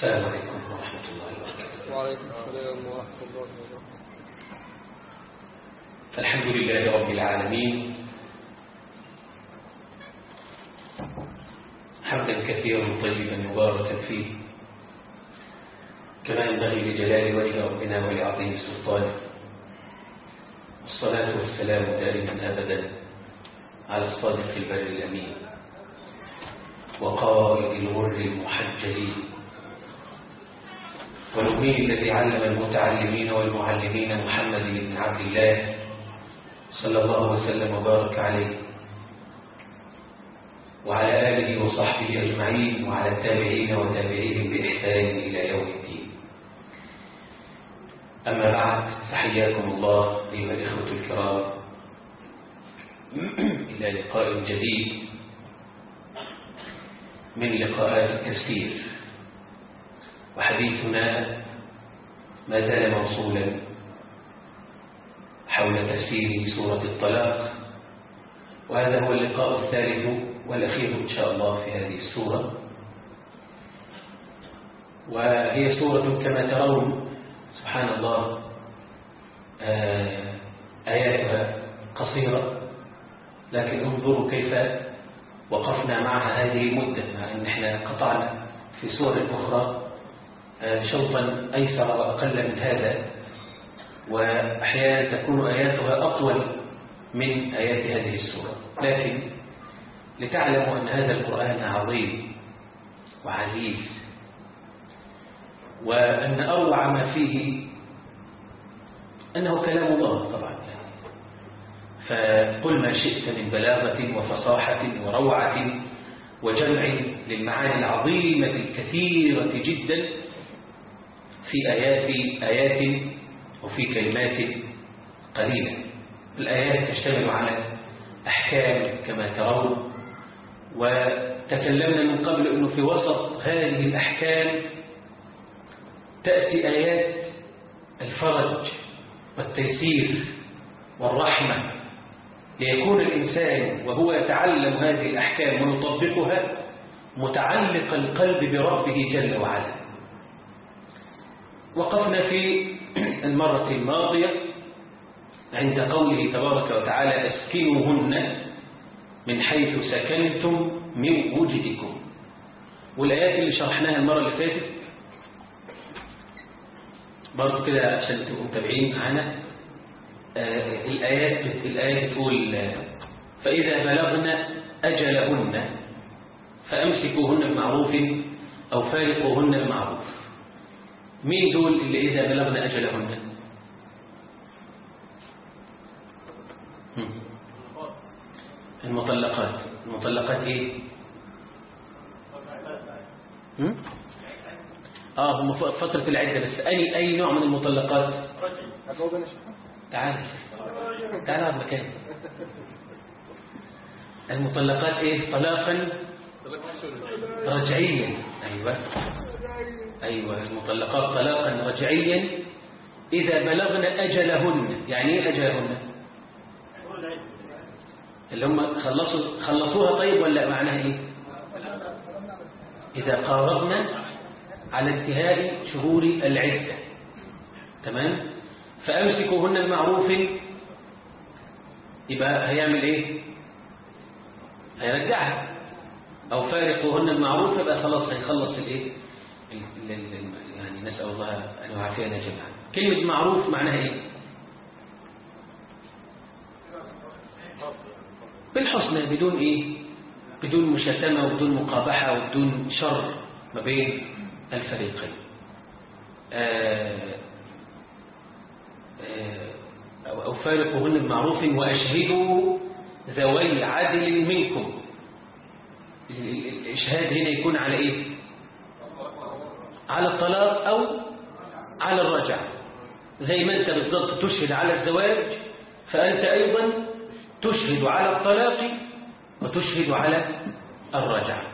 السلام عليكم ورحمة الله وبركاته. وعليكم السلام ورحمة الله وبركاته. الحمد لله رب العالمين، حمدا كثيرا طيبا مباركا فيه كما ينبغي لجلال وجه ربنا ولعظيم سلطانه، والصلاة والسلام دائما أبدا على الصادق البر الأمين وقائد الغر المحجلين والأمي الذي علم المتعلمين والمعلمين محمد بن عبد الله صلى الله وسلم وبارك عليه وعلى آله وصحبه أجمعين وعلى التابعين وتابعيهم بإحسان إلى يوم الدين. أما بعد، تحياكم الله أيها الإخوة الكرام إلى لقاء جديد من لقاءات التفسير، وحديثنا ما زال موصولا حول تفسير سورة الطلاق، وهذا هو اللقاء الثالث والأخير إن شاء الله في هذه السورة. وهي سورة كما ترون سبحان الله آياتها قصيرة، لكن انظروا كيف وقفنا معها هذه المدة، مع أن احنا قطعنا في سور أخرى شوطا أيسر وأقل من هذا، وأحيانا تكون آياتها أطول من آيات هذه السورة، لكن لتعلموا أن هذا القرآن عظيم وعزيز، وأن أروع ما فيه أنه كلام الله طبعا، فقل ما شئت من بلاغة وفصاحة وروعة وجمع للمعاني العظيمة الكثيرة جدا في آيات وفي كلمات قليلة. الآيات تشتمل على أحكام كما ترون، وتكلمنا من قبل أنه في وسط هذه الأحكام تأتي آيات الفرج والتيسير والرحمة، ليكون الإنسان وهو يتعلم هذه الأحكام ويطبقها متعلق القلب بربه جل وعلا. وقفنا في المرة الماضية عند قوله تبارك وتعالى أسكنوهن من حيث سكنتم من وجدكم، والآيات اللي شرحناها المرة اللي فاتت برضو كده عشان تبقوا متابعين معانا. الآيات بتقول فإذا بلغن أجلهن فأمسكوهن بمعروف أو فارقوهن بمعروف. مين دول اللي إذا بلغن أجلهن؟ المطلقات إيه؟ هم فترة العدة، بس أي نوع من المطلقات؟ تعال على مكان. المطلقات إيه؟ طلاقا رجعيا. أيوة المطلقات طلاقا رجعيا إذا بلغن أجلهن. يعني إيه أجلهن؟ اللي هم خلصوها. طيب ولا معناها إيه؟ إذا قاربنا على انتهاء شهور العدة، تمام؟ فأمسكوهن المعروف، يبقى هيعمل إيه؟ هيرجعها. أو فارقوهن المعروف، يبقى خلاص هيخلص الإيه؟ يعني نسأل الله أن يعافينا جميعا. كلمة معروف معناها إيه؟ بالحسنى، بدون إيه؟ بدون مشاتمة وبدون مقابحة وبدون شر ما بين الفريقين. أو فارقوهن بمعروف وأشهدوا ذوي عدل منكم. الإشهاد هنا يكون على إيه؟ على الطلاق أو على الرجعة. زي ما أنت بالضبط تشهد على الزواج، فأنت أيضا تشهد على الطلاق وتشهد على الرجعة.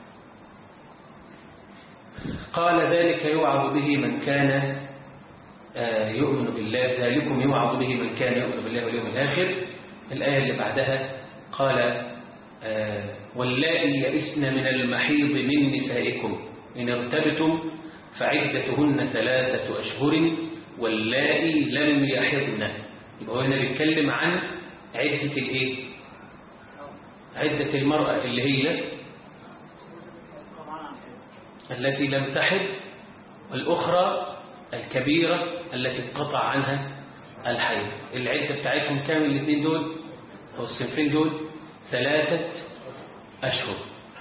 قال ذلك يوعظ به من كان يؤمن بالله، ذلكم يوعظ به من كان يؤمن بالله واليوم الآخر. الآية اللي بعدها قال واللائي يئسن من المحيض من نسائكم إن ارتبتم فعدتهن 3 أشهر واللائي لم يحضن. يبقى هو هنا بيتكلم عن عدة الايه؟ عدة المرأة اللي هي التي لم تحض، والأخرى الكبيرة التي انقطع عنها الحيض. العدة بتاعتهم كام الاثنين دول أو الصنفين دول؟ 3 أشهر.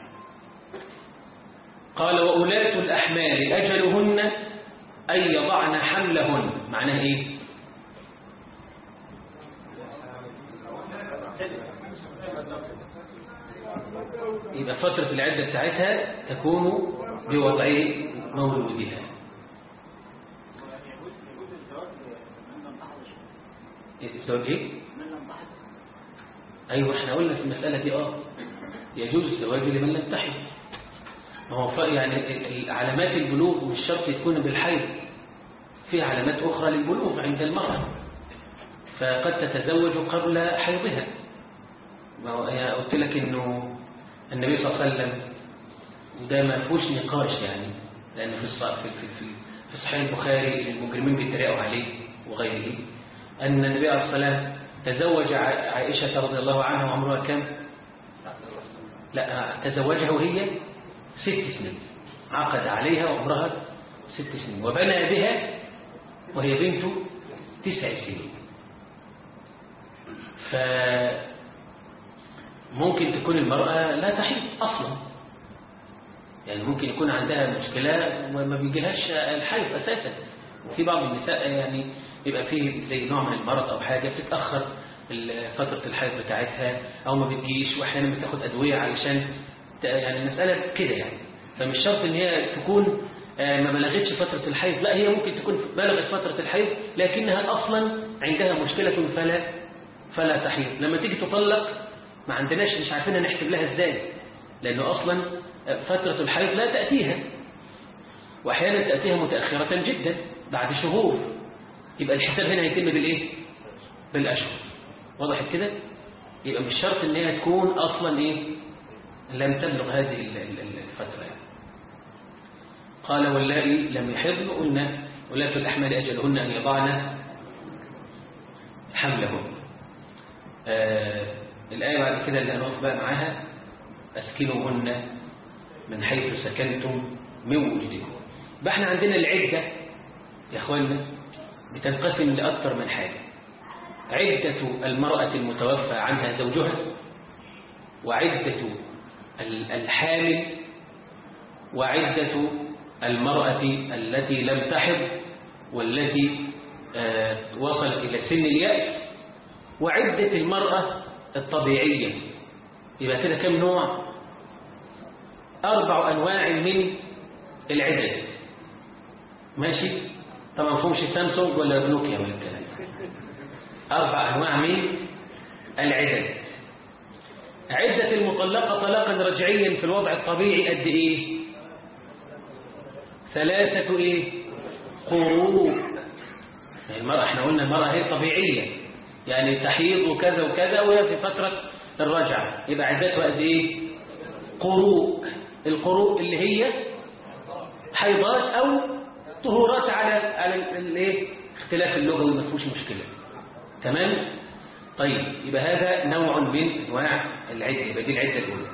قال وأولاة الأحمال أجلهن أن يضعن حملهن. معناه إيه؟ يبقى فترة العدة بتاعتها تكون بوضع مولودها. الزواج ايه؟ ايوه احنا قلنا في المسألة دي يجوز الزواج لمن لم تحض. ما هو يعني علامات البلوغ مش شرط تكون بالحيض، في علامات أخرى للبلوغ عند المرأة، فقد تتزوج قبل حيضها. أنا قلت لك إنه النبي صلى الله عليه وسلم، وده ما فيهوش نقاش يعني، لأن في صحيح البخاري المجرمين بيتريقوا عليه وغيره، أن النبي عليه الصلاة والسلام تزوج عائشة رضي الله عنها وعمرها كم؟ لا، تزوجها وهي 6 سنين، عقد عليها وعمرها 6 سنين، وبنى بها وهي بنت 9 سنين. فممكن تكون المرأة لا تحيض أصلا، يعني ممكن يكون عندها مشكلة وما بيجيلهاش الحيض أساسا. وفي بعض النساء يعني يبقى فيه زي نوع من المرض أو حاجة بتتأخر فترة الحيض بتاعتها أو ما بتجيش، وأحيانا بتاخد أدوية علشان يعني المسألة كده يعني. فمش شرط إن هي تكون ما بلغتش فترة الحيض، لا، هي ممكن تكون بلغت فترة الحيض لكنها أصلا عندها مشكلة فلا تحيض. لما تيجي تطلق ما عندناش، مش عارفين نحسب لها إزاي، لأنه أصلا فترة الحيض لا تأتيها، وأحيانا تأتيها متأخرة جدا بعد شهور. يبقى الحساب هنا يتم بالإيه؟ بالأشهر. وضحت كده؟ يبقى مش شرط إن هي تكون أصلا إيه؟ لم تبلغ هذه الفترة يعني. قال واللائي لم يحضن، قلنا ولاة الأحمال أجلهن أن يضعن حملهن. الآية بعد كده اللي هنقف بقى معاها أسكنوهن من حيث سكنتم من وجدكم. بقى احنا عندنا العدة يا أخواننا بتنقسم لأكثر من حاجة: عدة المرأة المتوفى عنها زوجها، وعدة الحامل، وعدة المرأة التي لم تحض والتي وصلت إلى سن اليأس، وعدة المرأة الطبيعية. يبقى كده كم نوع؟ 4 أنواع من العدد. ماشي؟ طبعا ما فهمش سامسونج ولا بنوكيا ولا الكلام. 4 أنواع من العدد. عدة المطلقة طلاقا رجعيا في الوضع الطبيعي قد إيه؟ 3 إيه؟ قروء. يعني المرأة احنا قلنا المرأة هي طبيعية، يعني تحيض وكذا وكذا وهي في فترة الرجعة، يبقى عدتها قد إيه؟ قروء. القروء اللي هي حيضات أو طهورات على الايه؟ اختلاف اللغوي، ما فيهوش مشكلة. تمام؟ طيب يبقى هذا نوع من انواع العدة، يبقى دي العدة الأولى.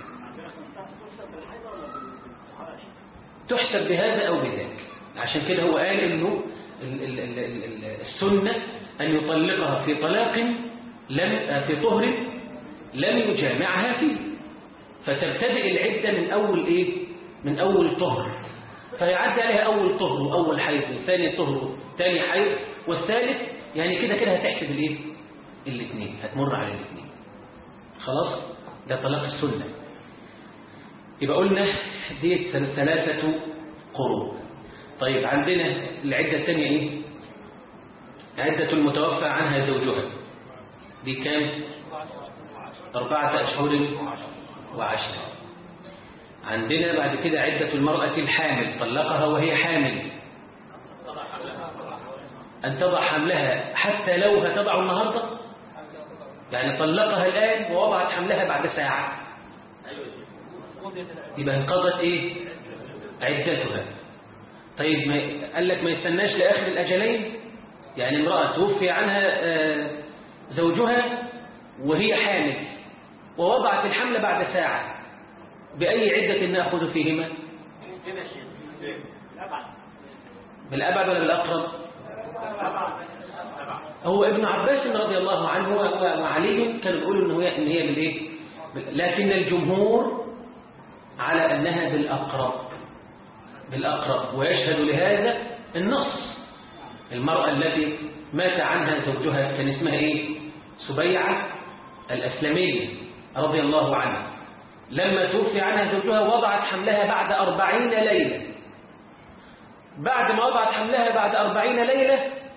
تحسب بهذا أو بذاك. عشان كده هو قال إنه السنة أن يطلقها في طلاق في طهر لم يجامعها فيه، فتبتدئ العدة من أول إيه؟ من أول طهر، فيعدي عليها أول طهر وأول حيض وثاني طهر وثاني حيض والثالث، يعني كده كده هتحسب الإيه؟ الاثنين، هتمر على الاثنين. خلاص؟ ده طلاق السنة. يبقى قلنا دي 3 قروء. طيب عندنا العدة الثانية إيه؟ عدة المتوفى عنها زوجها، دي كام؟ 4 أشهر و10. عندنا بعد كده عدة المرأة الحامل، طلقها وهي حامل، أن تضع حملها حتى لو هتضع النهاردة، يعني طلقها الآن ووضعت حملها بعد ساعة، يبقى انقضت إيه؟ عدتها. طيب قال لك ما يستناش لآخر الأجلين؟ يعني امرأة توفي عنها زوجها وهي حامل ووضعت الحمل بعد ساعة، بأي عدة نأخذ فيهما؟ بالأبعد ولا بالأقرب؟ هو ابن عباس رضي الله عنه وعلي كانوا يقولوا إن هي بالإيه؟ لكن الجمهور على أنها بالأقرب، ويشهد لهذا النص. المرأة التي مات عنها زوجها كان اسمها إيه؟ سبيعة الأسلمية رضي الله عنها، لما توفي عنها زوجها وضعت حملها بعد 40 ليلة. بعد ما وضعت حملها بعد 40 ليلة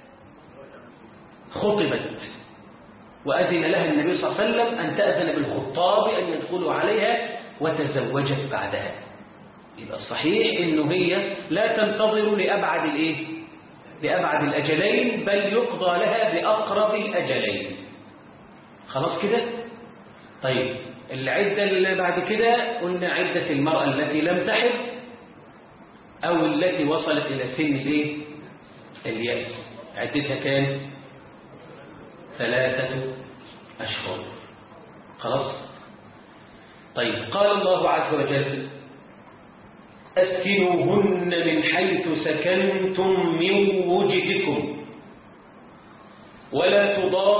خطبت، وأذن لها النبي صلى الله عليه وسلم أن تأذن بالخطاب أن يدخلوا عليها، وتزوجت بعدها. يبقى الصحيح إنه هي لا تنتظر لأبعد الأجلين، بل يقضى لها بأقرب الأجلين. خلاص كده؟ طيب العدة اللي بعد كده قلنا عدة المرأة التي لم تحض أو التي وصلت إلى سن اليأس، عدتها كان 3 أشهر. خلاص؟ طيب قال الله عز وجل: أسكنوهن من حيث سكنتم من وجدكم ولا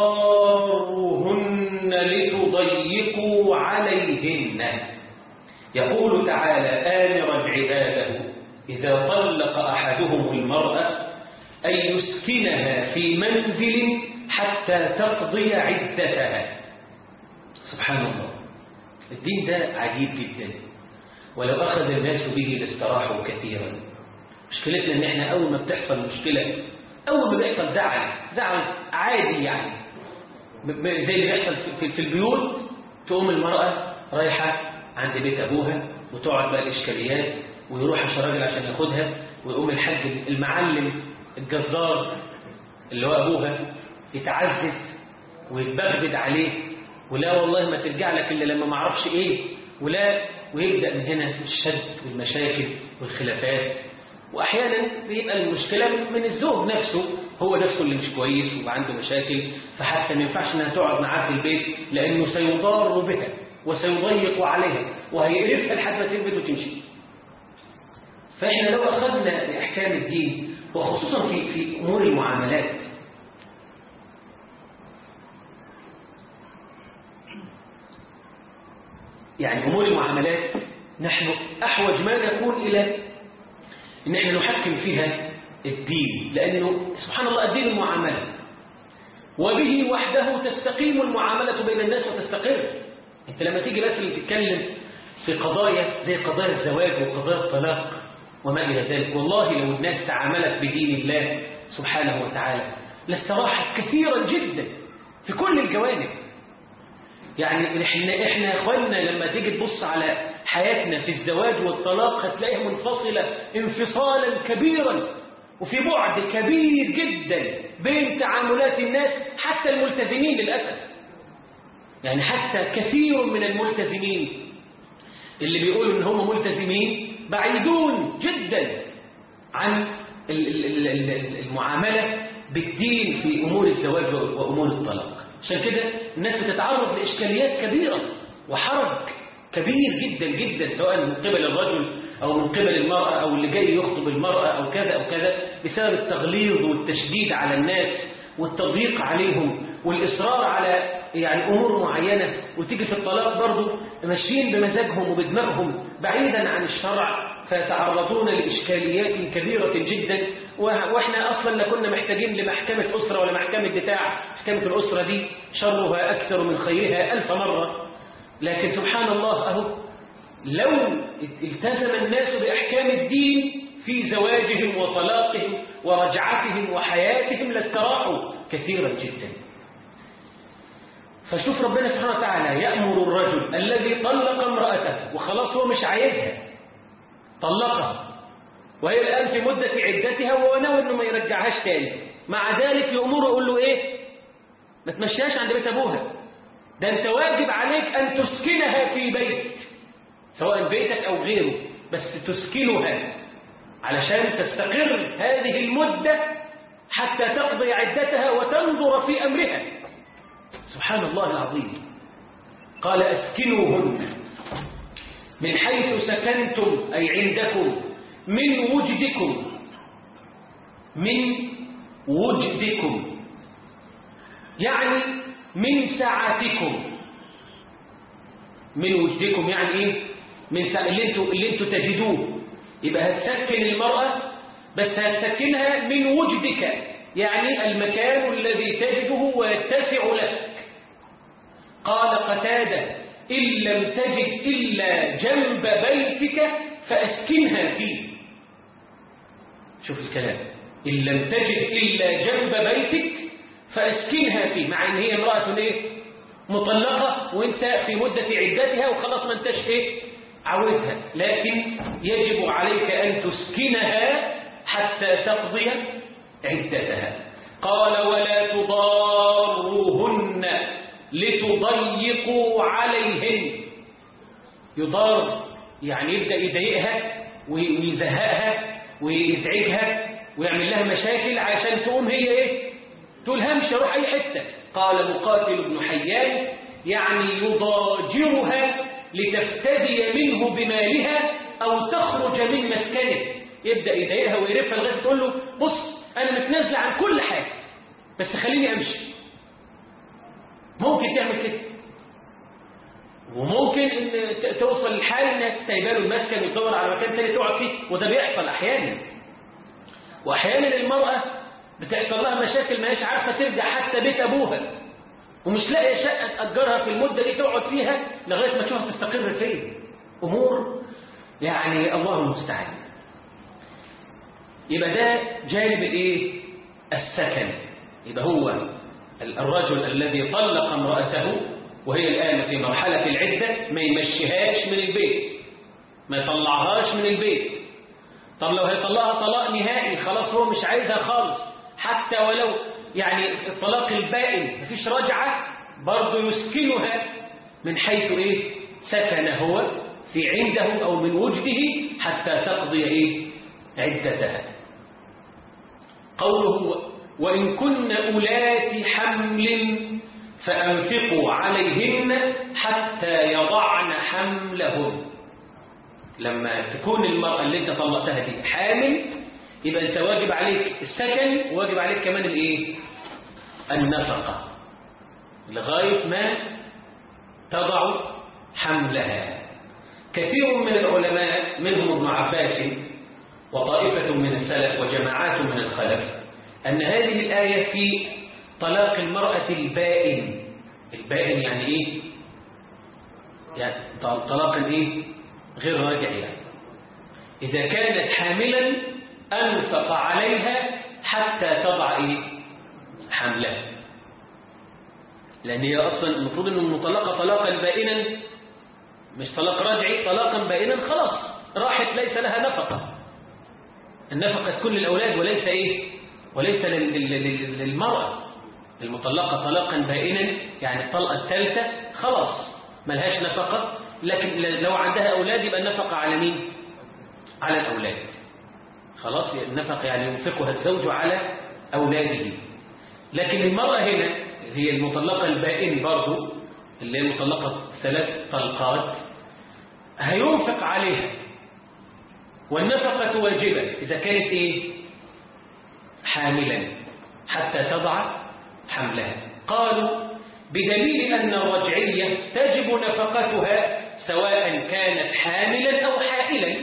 تضاروهن لتضيقوا عليهن. يقول تعالى آمرا عباده إذا طلق أحدهم المرأة أن يسكنها في منزل حتى تقضي عدتها. سبحان الله، الدين ده عجيب جدا، ولو أخذ الناس به لاستراحوا كثيرا. مشكلتنا إن إحنا أول ما بتحصل مشكلة، أول ما بيحصل زعل عادي يعني، زي اللي بيحصل في البيوت، تقوم المرأة رايحة عند بيت أبوها وتقعد بقى الإشكاليات، ويروح الراجل عشان ياخدها، ويقوم الحاج المعلم الجزار اللي هو أبوها يتعزز ويتبغبد عليه، ولا والله ما ترجع لك إلا لما ما اعرفش إيه، ويبدأ من هنا الشد والمشاكل والخلافات. وأحيانا بيبقى المشكلة من الزوج نفسه، هو نفسه اللي مش كويس وعنده مشاكل، فحتى ما ينفعش انها تقعد معاه في البيت، لأنه سيضار بها وسيضيق عليها وهيقرفها لحد ما تثبت وتمشي. فإحنا لو أخذنا بأحكام الدين، وخصوصا في أمور المعاملات، يعني أمور المعاملات نحن أحوج ما نكون إلى إن احنا نحكم فيها الدين، لأنه سبحان الله الدين المعاملة، وبه وحده تستقيم المعاملة بين الناس وتستقر. انت لما تيجي بس تتكلم في قضايا زي قضايا الزواج وقضايا الطلاق وما إلى ذلك، والله لو الناس تعاملت بدين الله سبحانه وتعالى لاستراحت كثيرا جدا في كل الجوانب. يعني احنا يا اخواننا لما تيجي تبص على حياتنا في الزواج والطلاق هتلاقيها منفصلة انفصالا كبيرا، وفي بعد كبير جدا بين تعاملات الناس، حتى الملتزمين للأسف. يعني حتى كثير من الملتزمين اللي بيقولوا ان هم ملتزمين بعيدون جدا عن المعاملة بالدين في أمور الزواج وأمور الطلاق. عشان كده الناس بتتعرض لإشكاليات كبيرة وحرج كبير جدا جدا، سواء من قبل الرجل أو من قبل المرأة أو اللي جاي يخطب المرأة أو كذا أو كذا، بسبب التغليظ والتشديد على الناس والتضييق عليهم والإصرار على يعني أمور معينة. وتيجي في الطلاق برضو ماشيين بمزاجهم وبدماغهم بعيدا عن الشرع، فيتعرضون لإشكاليات كبيرة جدا. وإحنا أصلا لا كنا محتاجين لمحكمة أسرة ولا محكمة دفاع. محكمة الأسرة دي شرها أكثر من خيرها 1000 مرة. لكن سبحان الله أهو لو التزم الناس بأحكام الدين في زواجهم وطلاقهم ورجعتهم وحياتهم لاستراحوا كثيرا جدا. فشوف ربنا سبحانه وتعالى يأمر الرجل الذي طلق امرأته وخلاص هو مش عايزها، طلقها وهي الآن في مدة عدتها وهو ناوي انه ما يرجعهاش تاني، مع ذلك يأمره يقول له ايه؟ ما تمشيهاش عند بيت ابوها، ده انت واجب عليك ان تسكنها في بيت، سواء بيتك او غيره، بس تسكنها علشان تستقر هذه المدة حتى تقضي عدتها وتنظر في أمرها. سبحان الله العظيم. قال أسكنوهن من حيث سكنتم أي عندكم من وجدكم، من وجدكم يعني من سعتكم. من وجدكم يعني ايه؟ من اللي انتوا تجدوه. يبقى هتسكن المرأة بس هتسكنها من وجدك، يعني المكان الذي تجده ويتسع لك. قال قتادة إن لم تجد إلا جنب بيتك فأسكنها فيه. شوف الكلام، إن لم تجد إلا جنب بيتك فأسكنها فيه، مع إن هي امرأة إيه؟ مطلقة وإنت في مدة عدتها وخلاص ما انتش إيه؟ عاوزها، لكن يجب عليك أن تسكنها حتى تقضي عدتها. قال ولا تضاروهن لتضيقوا عليهن. يضار يعني يبدأ يضايقها ويزهقها ويزعجها ويعمل لها مشاكل عشان تقوم هي ايه؟ تقول همشي اروح اي حته. قال مقاتل بن حيان يعني يضاجرها لتفتدي منه بمالها او تخرج من مسكنه. يبدأ يضايقها ويقرفها لغايه تقول له بص انا متنازله عن كل حاجه بس خليني امشي. ممكن تعمل كده، وممكن ان توصل للحال انها تستيباله المسكن وتدور على مكان ثاني تقعد فيه، وده بيحصل احيانا. واحيانا المراه بتحصل لها مشاكل ما هيش عارفه ترجع حتى بيت ابوها، ومش لاقيه شقه تاجرها في المده دي تقعد فيها لغايه ما تشوفها تستقر فين. امور يعني الله المستعان. يبقى ده جانب الايه؟ السكن. يبقى هو الرجل الذي طلق امرأته وهي الآن في مرحلة العدة ما يمشيهاش من البيت، ما يطلعهاش من البيت. طب لو هيطلعها طلاق نهائي خلاص هو مش عايزها خالص، حتى ولو يعني الطلاق البائن مفيش رجعة، برضه يسكنها من حيث ايه؟ سكن هو في عنده أو من وجده حتى تقضي ايه؟ عدتها. قوله وإن كن أولات حمل فأنفقوا عليهن حتى يضعن حملهن. لما تكون المرأة اللي انت طلقتها دي حامل يبقى انت واجب عليك السكن وواجب عليك كمان الايه؟ النفقة لغاية ما تضع حملها. كثير من العلماء منهم ابن عباس وطائفة من السلف وجماعات من الخلف أن هذه الآية في طلاق المرأة البائن. البائن يعني إيه؟ يعني طلاق إيه؟ غير راجع. يعني إذا كانت حاملا أنفق عليها حتى تضع إيه؟ حملها، لأن هي أصلا المفروض أن المطلقة طلاقا بائنا مش طلاق راجعي، طلاقا بائنا خلاص راحت ليس لها نفقة. النفقة تكون للأولاد وليس إيه؟ وليس للمرأة. المطلقة طلاقا بائنا يعني الطلقة الثالثة خلاص ملهاش نفقة، لكن لو عندها أولاد يبقى النفقة على مين؟ على الأولاد. خلاص النفقة يعني ينفقها الزوج على أولاده. لكن المرأة هنا هي المطلقة البائن برضو اللي هي مطلقة 3 طلقات هينفق عليها، والنفقة واجبة إذا كانت إيه؟ حاملا حتى تضع حملها. قالوا بدليل أن الرجعية تجب نفقتها سواء كانت حاملا أو حائلا.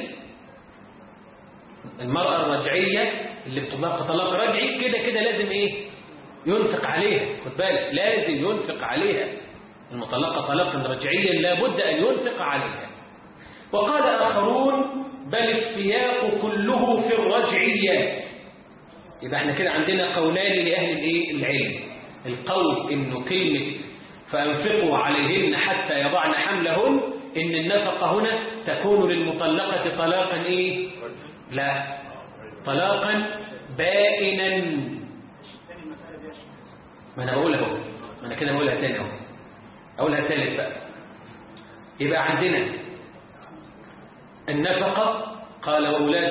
المرأة الرجعية اللي بتطلق طلاق رجعي كده كده لازم إيه؟ ينفق عليها. خد بالك لازم ينفق عليها. المطلقة طلاقا رجعيا لابد أن ينفق عليها. وقال آخرون بل السياق كله في الرجعية. يبقى احنا كده عندنا قولان لأهل الايه؟ العلم. القول انه كلمة فأنفقوا عليهن حتى يضعن حملهن ان النفقة هنا تكون للمطلقة طلاقا ايه؟ لا، طلاقا بائنا. ما انا بقولها اهو، ما انا كده بقولها تاني اهو، اقولها ثالث بقى. يبقى عندنا النفقة قال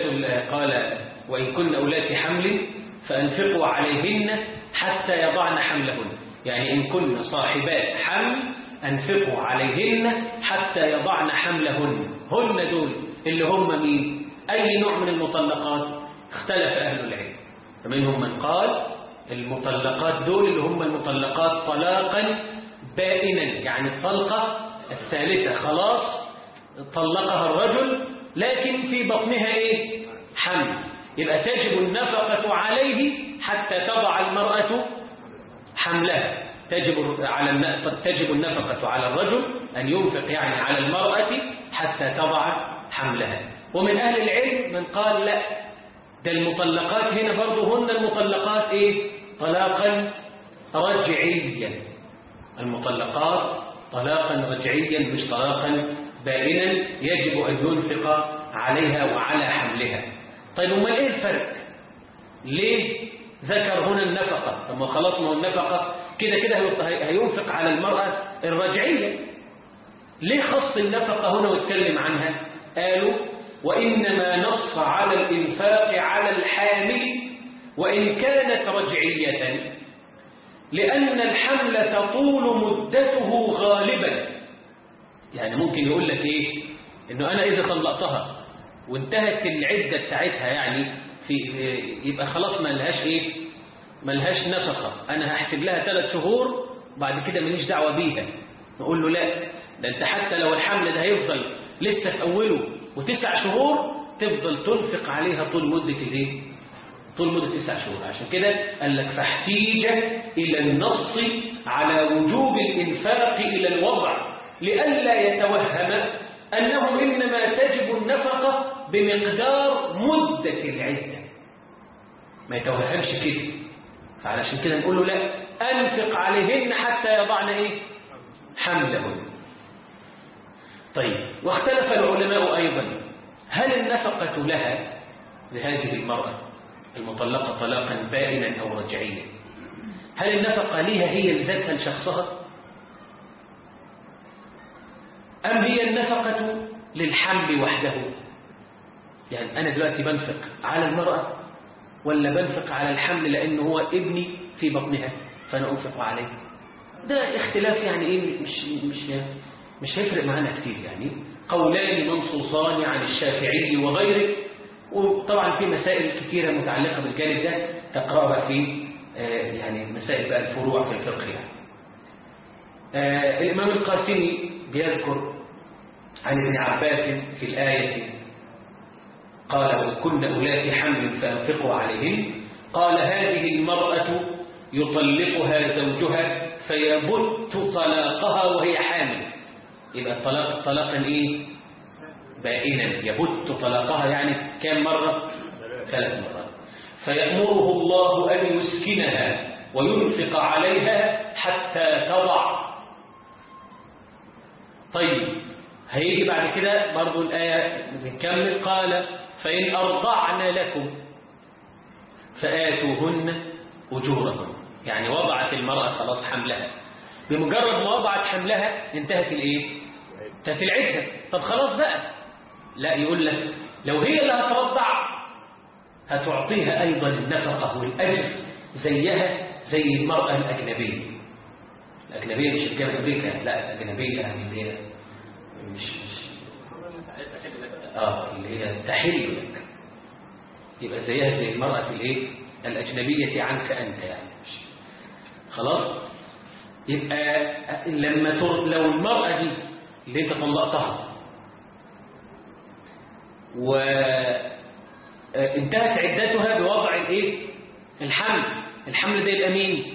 وإن كن أولات حمل فأنفقوا عليهن حتى يضعن حملهن، يعني إن كن صاحبات حمل أنفقوا عليهن حتى يضعن حملهن. هن دول اللي هم مين؟ أي نوع من المطلقات؟ اختلف أهل العلم، فمنهم من قال المطلقات دول اللي هم المطلقات طلاقا بائنا، يعني الطلقة الثالثة خلاص طلقها الرجل لكن في بطنها ايه؟ حمل، يبقى تجب النفقة عليه حتى تضع المرأة حملها. تجب النفقة على الرجل أن ينفق يعني على المرأة حتى تضع حملها. ومن أهل العلم من قال لا، ده المطلقات هنا برضو هن المطلقات ايه؟ طلاقا رجعيا، المطلقات طلاقا رجعيا مش طلاقا بائنا يجب أن ينفق عليها وعلى حملها. طيب امال ايه الفرق؟ ليه ذكر هنا النفقة؟ طب ما خلاص، ما هو النفقة كده كده هينفق على المرأة الرجعية، ليه خص النفقة هنا واتكلم عنها؟ قالوا وإنما نص على الإنفاق على الحامل وإن كانت رجعية، لأن الحمل تطول مدته غالبا. يعني ممكن يقول لك إيه؟ إنه أنا إذا طلقتها وانتهت العدة بتاعتها يعني يبقى خلاص ما لهاش إيه؟ ما لهاش نفقة، أنا هحسب لها 3 شهور بعد كده ماليش دعوة بيها. نقول له لا، ده أنت حتى لو الحمل ده هيفضل لسه في أوله و9 شهور تفضل تنفق عليها طول مدة الايه؟ طول مدة 9 شهور. عشان كده قال لك فاحتيج إلى النص على وجوب الإنفاق إلى الوضع لئلا يتوهم أنه إنما تجب النفقة بمقدار مدة العدة، ما يتوهمش كده. فعلشان كده نقول له لا، أنفق عليهن حتى يضعن إيه؟ حملهن. طيب، واختلف العلماء أيضا هل النفقة لها لهذه المرأة المطلقة طلاقا بائنا أو رجعيا، هل النفقة لها هي لذاتها لشخصها، أم هي النفقة للحمل وحده؟ يعني أنا دلوقتي بنفق على المرأة ولا بنفق على الحمل لأنه هو ابني في بطنها فأنا أنفق عليه؟ ده اختلاف يعني إيه، مش هيفرق معانا كتير. يعني قولان منصوصان عن الشافعي وغيره، وطبعا في مسائل كثيرة متعلقة بالجانب ده تقرأها في يعني مسائل بقى الفروع في الفقه. يعني الإمام القاسمي بيذكر عن ابن عباس في الآية قال وكن أولات حمل فأنفقوا عليهن، قال هذه المرأة يطلقها زوجها فيبت طلاقها وهي حامل. يبقى الطلاق طلاقا ايه؟ بائنا، يبت طلاقها يعني كم مرة؟ 3 مرات. فيأمره الله أن يسكنها وينفق عليها حتى تضع. طيب، هيجي بعد كده برضو الآية نكمل، قال فإن أرضعن لكم فآتوهن أجورهن. يعني وضعت المرأة خلاص حملها، بمجرد ما وضعت حملها انتهت الايه؟ انتهت العدة. طب خلاص بقى، لا، يقول لك لو هي اللي هترضع هتعطيها أيضا النفقة والأجر زيها زي المرأة الأجنبية. الأجنبية مش الجامعة أمريكا، لا، الأجنبية يعني اللي هي مش اللي هي تحل لك، يبقى زيها زي المرأة الايه؟ الأجنبية عنك أنت، يعني مش خلاص. يبقى لما لو المرأة دي اللي انت طلقتها وانتهت عدتها بوضع الايه؟ الحمل ده يبقى مين؟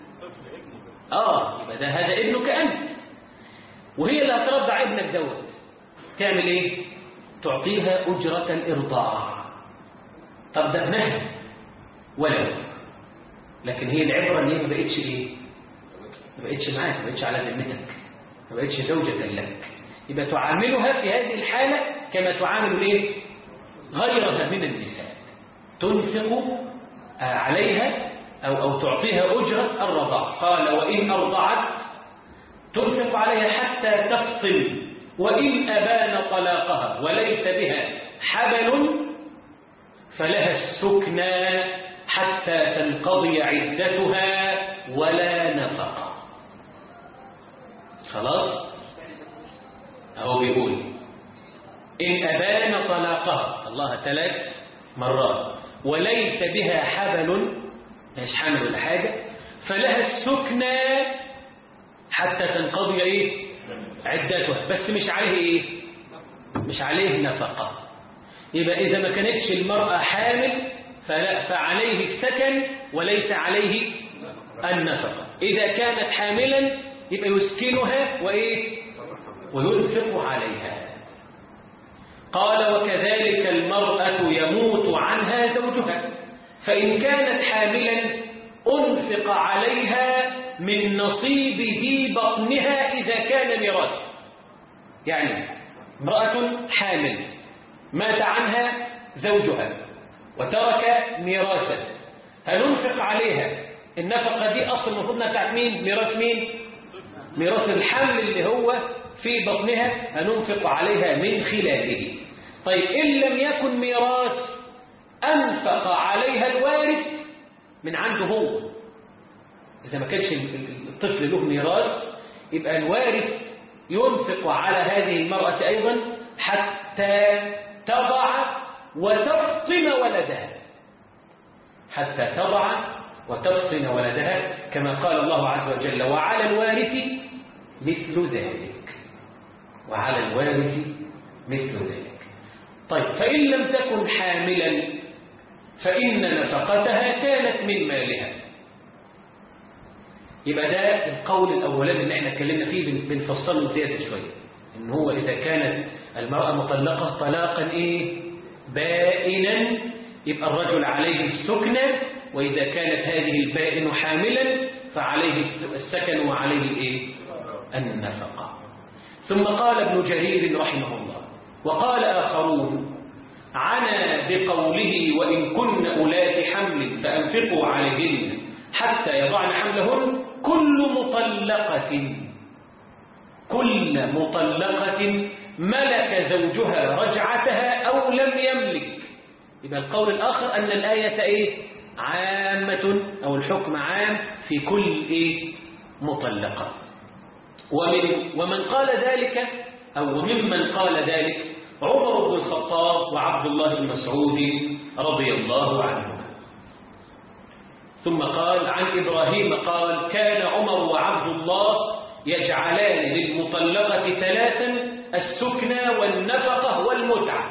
يبقى ده هذا ابنك انت، وهي اللي هترضع ابنك دوت، تعمل ايه؟ تعطيها أجرة الإرضاع. طب ده ابنها ولو، لكن هي العبرة ان هي ما بقتش ايه؟ ما بقتش معاك، ما بقتش على ذمتك، ما بقتش زوجة لك. يبقى تعاملها في هذه الحالة كما تعامل ايه؟ غيرها من النساء، تنفق عليها أو تعطيها أجرة الرضاع. قال وإن أرضعت تنفق عليها حتى تفصل، وإن أبان طلاقها وليس بها حبل فلها السكنى حتى تنقضي عدتها ولا نفقة. خلاص؟ أهو بيقول إن أبان طلاقها الله 3 مرات وليس بها حبل، مش حمل ولا حاجة، فلها السكنى حتى تنقضي إيه؟ عدتها، بس مش عليه إيه؟ مش عليه نفقة. يبقى إذا ما كانتش المرأة حامل فعليه السكن وليس عليه النفقة. إذا كانت حاملا يبقى يسكنها وإيه؟ وينفق عليها. قال وكذلك المرأة يموت عنها زوجها، فإن كانت حاملا أنفق عليها من نصيب ذي بطنها إذا كان ميراث. يعني امرأة حامل مات عنها زوجها وترك ميراثا، هننفق عليها النفقة دي أصل المفروض انها بتاعت مين؟ ميراث مين؟ ميراث الحمل اللي هو في بطنها، هننفق عليها من خلاله. طيب إن لم يكن ميراث أنفق عليها الوارث من عنده هو. إذا ما كانش الطفل له ميراث يبقى الوارث ينفق على هذه المرأة أيضا حتى تضع وتفطم ولدها، حتى تضع وتفطم ولدها، كما قال الله عز وجل وعلى الوارث مثل ذلك، وعلى الوارث مثل ذلك. طيب فإن لم تكن حاملا فإن نفقتها كانت من مالها. يبقى ده القول الأولاني اللي احنا اتكلمنا فيه، بنفصله زيادة شوية، إن هو إذا كانت المرأة مطلقة طلاقا إيه؟ بائنا، يبقى الرجل عليه السكنى، وإذا كانت هذه البائن حاملا فعليه السكن وعليه إيه؟ النفقة. ثم قال ابن جرير رحمه الله وقال آخرون عنا بقوله وإن كن أولات حمل فأنفقوا عليهن حتى يضعن حملهن كل مطلقة ملك زوجها رجعتها أو لم يملك. يبقى القول الآخر أن الآية إيه؟ عامة، أو الحكم عام في كل إيه؟ مطلقة. ومن قال ذلك أو ممن قال ذلك عمر بن الخطاب وعبد الله بن مسعود رضي الله عنهما. ثم قال عن إبراهيم قال كان عمر وعبد الله يجعلان للمطلقة 3 السكنى والنفقة والمتعة.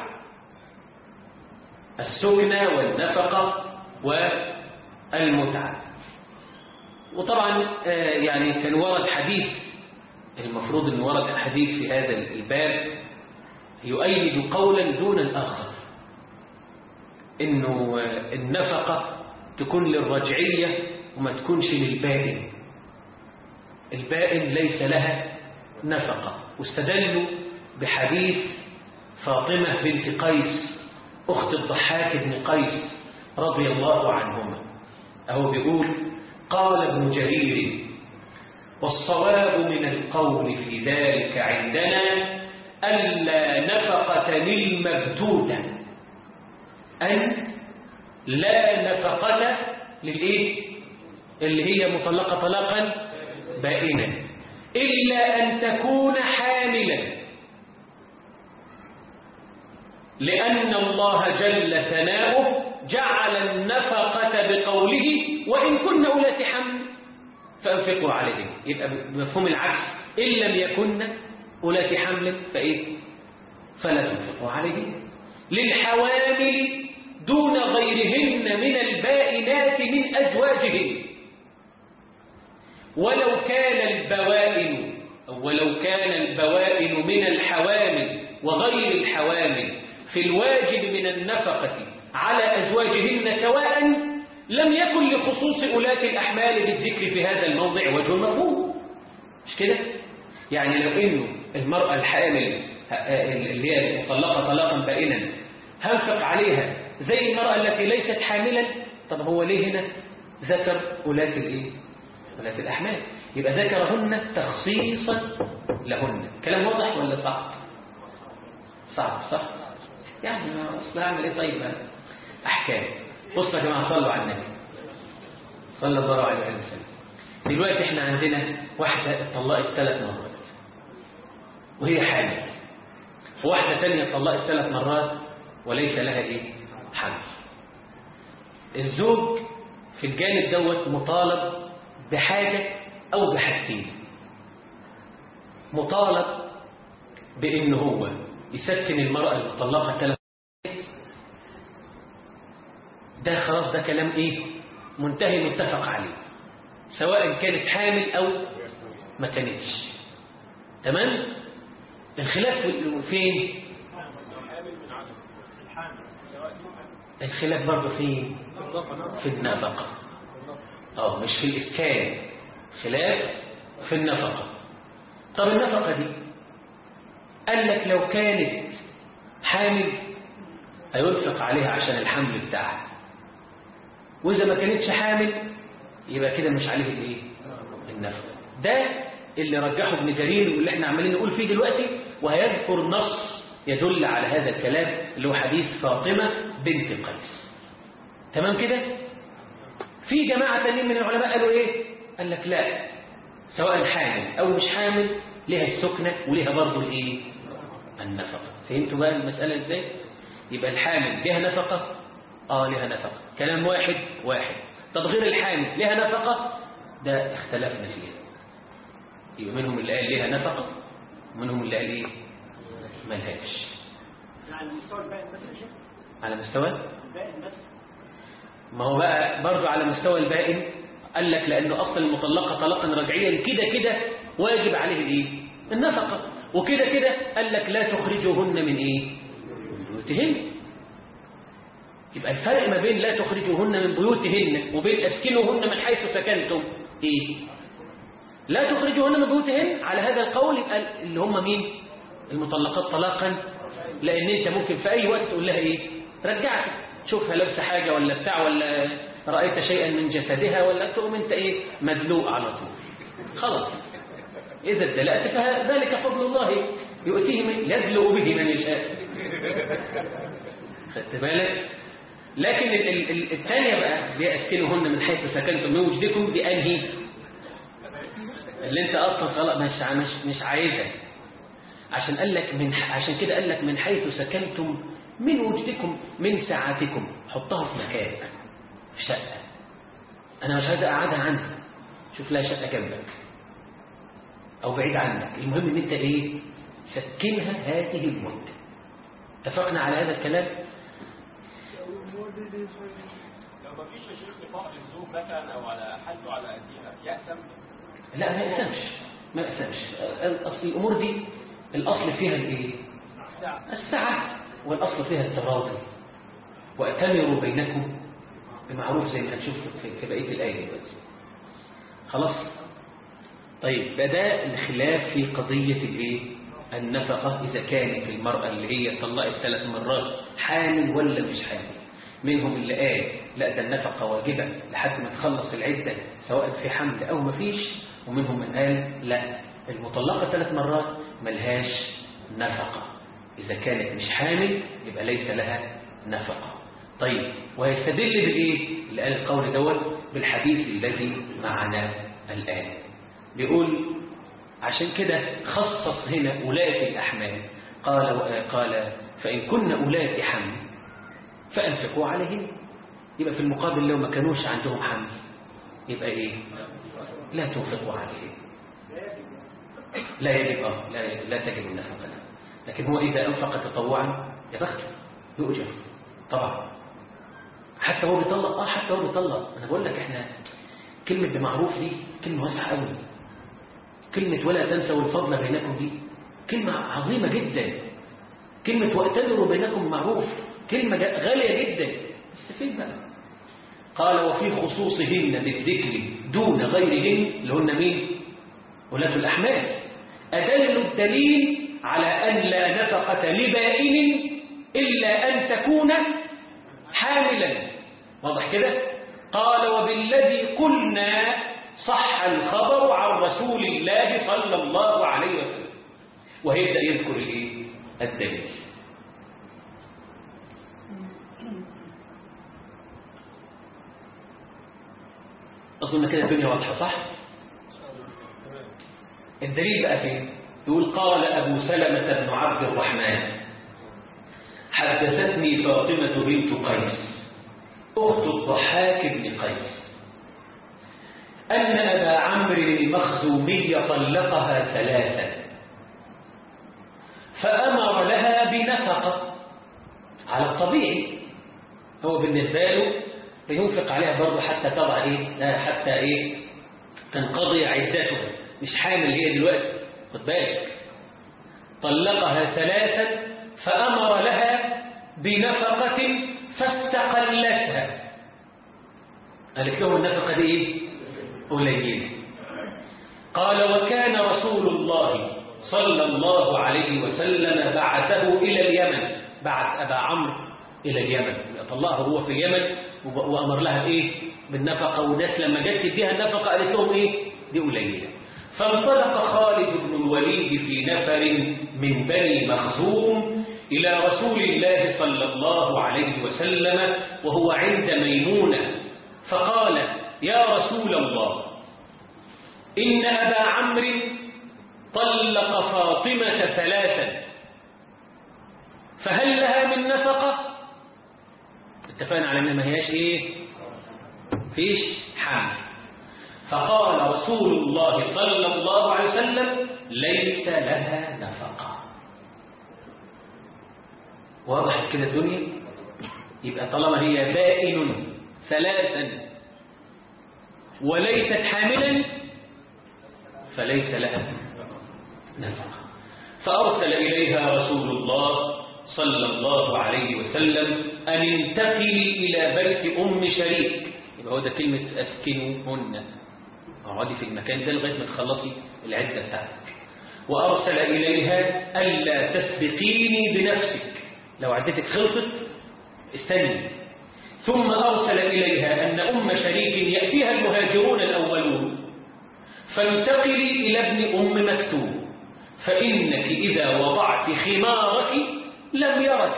السكنى والنفقة والمتعة. وطبعا يعني كان ورد حديث، المفروض أن ورد الحديث في هذا الباب يؤيد قولا دون الآخر، إنه النفقة تكون للرجعية وما تكونش للبائن. البائن ليس لها نفقة، واستدلوا بحديث فاطمة بنت قيس أخت الضحاك بن قيس رضي الله عنهما. أهو بيقول قال ابن جرير والصواب من القول في ذلك عندنا ألا نفقة للمبتوتة، أن لا نفقة للإيه؟ اللي هي مطلقة طلاقا بائنا، إلا أن تكون حاملا، لأن الله جل ثناؤه جعل النفقة بقوله وإن كن أولات حمل فأنفقوا عليهم. يبقى بمفهوم العكس، إن لم يكن أولات حمل فإيه؟ فلا تنفقوا عليهم. للحوامل دون غيرهن من البائنات من أزواجهن، ولو كان البوائن من الحوامل وغير الحوامل في الواجب من النفقة على أزواجهن سواء لم يكن لخصوص أولات الأحمال بالذكر في هذا الموضع وجه مفهوم. مش كده؟ يعني لو إنه المرأة الحامل اللي هي مطلقة طلاقا بائنا هنفق عليها زي المرأة التي ليست حاملا، طب هو ليه هنا ذكر أولات الإيه؟ أولات الأحمال؟ يبقى ذكرهن تخصيصا لهن. كلام واضح ولا صعب؟ صعب صح؟ يعني أصل أعمل إيه طيب بقى؟ أحكام. بصوا يا جماعة صلوا على النبي صلى الله عليه وسلم. دلوقتي إحنا عندنا واحدة اتطلقت 3 مرات وهي حامل، وواحدة ثانية اتطلقت 3 مرات وليس لها إيه؟ حمل. الزوج في الجانب دوت مطالب بحاجة أو بحاجتين. مطالب بأنه هو يسكن المرأة المطلقة 3 مرات. ده خلاص، ده كلام إيه؟ منتهي متفق عليه، سواء كانت حامل أو ما كانتش. تمام؟ الخلاف فين؟ الخلاف برضه فين؟ في النفقة. مش في الإسكان، خلاف في النفقة. طب النفقة دي قال لك لو كانت حامل هينفق عليها عشان الحمل بتاعها، وإذا ما كانتش حامل يبقى كده مش عليه الايه؟ النفقة. ده اللي رجحه ابن جرير واللي احنا عمالين نقول فيه دلوقتي، وهيذكر نص يدل على هذا الكلام اللي هو حديث فاطمة بنت قيس. تمام كده؟ في جماعة تانيين من العلماء قالوا ايه؟ قال لك لا، سواء حامل او مش حامل لها السكنة ولها برضه الايه؟ النفقة. فهمتوا بقى المسألة ازاي؟ يبقى الحامل لها نفقة؟ لها نفقة. كلام واحد. طب غير الحامل لها نفقة؟ ده اختلفنا فيها. يبقى منهم اللي قال لها نفقة ومنهم اللي قال ايه؟ ملهاش. على مستوى البائن بس يا شيخ؟ على مستوى البائن بس. ما هو بقى برضو على مستوى البائن قال لك لأنه أصل المطلقة طلاقا رجعيا كده واجب عليه الايه؟ النفقة. وكده قال لك لا تخرجوهن من ايه؟ من بيوتهن. يبقى الفرق ما بين لا تخرجوهن من بيوتهن وبين أسكنوهن من حيث سكنتم ايه؟ لا تخرجوهن من بيوتهن على هذا القول يبقى اللي هم مين؟ المطلقات طلاقا، لأن انت ممكن في أي وقت تقول لها ايه؟ رجعتك، تشوفها لابسه حاجة ولا بتاع ولا رأيت شيئا من جسدها ولا تقوم انت ايه؟ مدلوق على طول. خلاص، إذا ادلأت فذلك فضل الله يؤتيه من يدلؤ به من يشاء. خدت بالك؟ لكن الثانية بقى ليأسكنوهن من حيث سكنتم من وجدكم بأنهي اللي انت اصلا خلاص مش عايزها، عشان قال لك عشان كده قال لك من حيث سكنتم من وجدكم من ساعتكم. حطها في مكان، في شقة. انا مش عايز اقعدها عندي، شوف لها شقة جنبك او بعيد عنك، المهم ان انت ايه؟ سكنها هذه المدة. اتفقنا على هذا الكلام؟ لو ما فيش يا شيخ لقاء للزوج مثلا او على حده على اهلها يأثم؟ لا ما يأثمش. اصل الامور دي الاصل فيها الايه؟ السعة، والاصل فيها التراضي. وأتمروا بينكم بمعروف زي ما هنشوف في بقية الآية دلوقتي. خلاص؟ طيب ده الخلاف في قضية الايه؟ النفقة، إذا كانت المرأة اللي هي طلقت 3 مرات حامل ولا مش حامل. منهم اللي قال لا ده النفقة واجبة لحد ما تخلص العدة سواء في حمل أو ما فيش، ومنهم من قال لا المطلقة 3 مرات ملهاش نفقة، إذا كانت مش حامل يبقى ليس لها نفقة. طيب ويستدل بالإيه؟ اللي قال القول دوت بالحديث الذي معنا الآن. بيقول عشان كده خصص هنا أولئك الأحمال، قال فإن كن أولئك حمل فأنفقوا عليهم. يبقى في المقابل لو ما كانوش عندهم حمل يبقى إيه؟ لا تنفقوا عليهم. لا يجب لا تجب النفقة. لكن هو إذا أنفق تطوعا يا بخته يؤجر طبعا، حتى هو بيطلق. حتى هو بيطلق. أنا بقول لك إحنا كلمة بمعروف دي كلمة واسعة قوي. كلمة ولا تنسوا الفضل بينكم دي كلمة عظيمة جدا. كلمة وأتمروا بينكم معروف كلمة غالية جدا. استفيد بقى. قال وفي خصوصهن بالذكر دون غيرهن اللي هن مين؟ ولاة الأحمال. أدل الدليل على أن لا نفقة لبائن إلا أن تكون حاملا. واضح كده؟ قال وبالذي قلنا صح الخبر عن رسول الله صلى الله عليه وسلم. وهيبدأ يذكر الدليل. أظن كده الدنيا واضحة صح؟ الدليل بقى فين؟ يقول قال أبو سلمة بن عبد الرحمن حدثتني فاطمة بنت قيس أخت الضحاك بن قيس أن أبا عمرو المخزومي طلقها 3 فأمر لها بنفقة على الطبيعي. هو بالنسبة له بينفق عليها برضه حتى تضع حتى تنقضي عدتها، مش حامل هي دلوقتي، خد بالك. طلقها 3 فأمر لها بنفقة فاستقلتها. قالت لهم النفقة دي قليلة. قال وكان رسول الله صلى الله عليه وسلم بعثه إلى اليمن، بعث أبا عمرو إلى اليمن، طلقها هو في اليمن وأمر لها بالنفقة، والناس لما جت تديها النفقة قالت لهم دي قليلة. فانطلق خالد بن الوليد في نفر من بني مخزوم إلى رسول الله صلى الله عليه وسلم وهو عند ميمونة، فقال يا رسول الله إن أبا عمرو طلق فاطمة 3 فهل لها من نفقة؟ اتفقنا على أنها ما هياش فيش حمل. فقال رسول الله صلى الله عليه وسلم ليس لها نفقة. واضح كده الدنيا؟ يبقى طالما هي بائن 3 وليست حاملا فليس لها نفقة. فأرسل إليها رسول الله صلى الله عليه وسلم أن انتقلي إلى بيت أم شريك. يبقى هو ده كلمة أسكنوهن، اقعدي في المكان ده لغاية ما تخلصي العدة بتاعتك. وأرسل إليها ألا تسبقيني بنفسك، لو عدتك خلصت استني. ثم أرسل إليها أن أم شريك يأتيها المهاجرون الأولون فانتقلي إلى ابن أم مكتوم فإنك إذا وضعت خمارك لم يرك.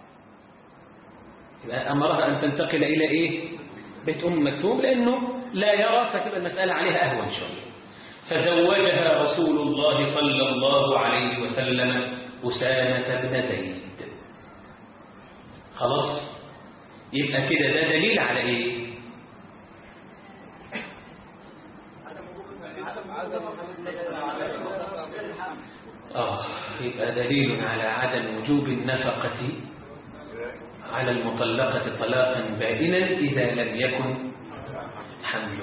يبقى أمرها أن تنتقل إلى بيت أم مكتوم لأنه لا يرى، فتبقى المسألة عليها أهون شوية. فزوجها رسول الله صلى الله عليه وسلم أسامة بن زيد. خلاص، يبقى كده ده دليل على يبقى دليل على عدم وجوب النفقة على المطلقة طلاقا بائنا إذا لم يكن حمل.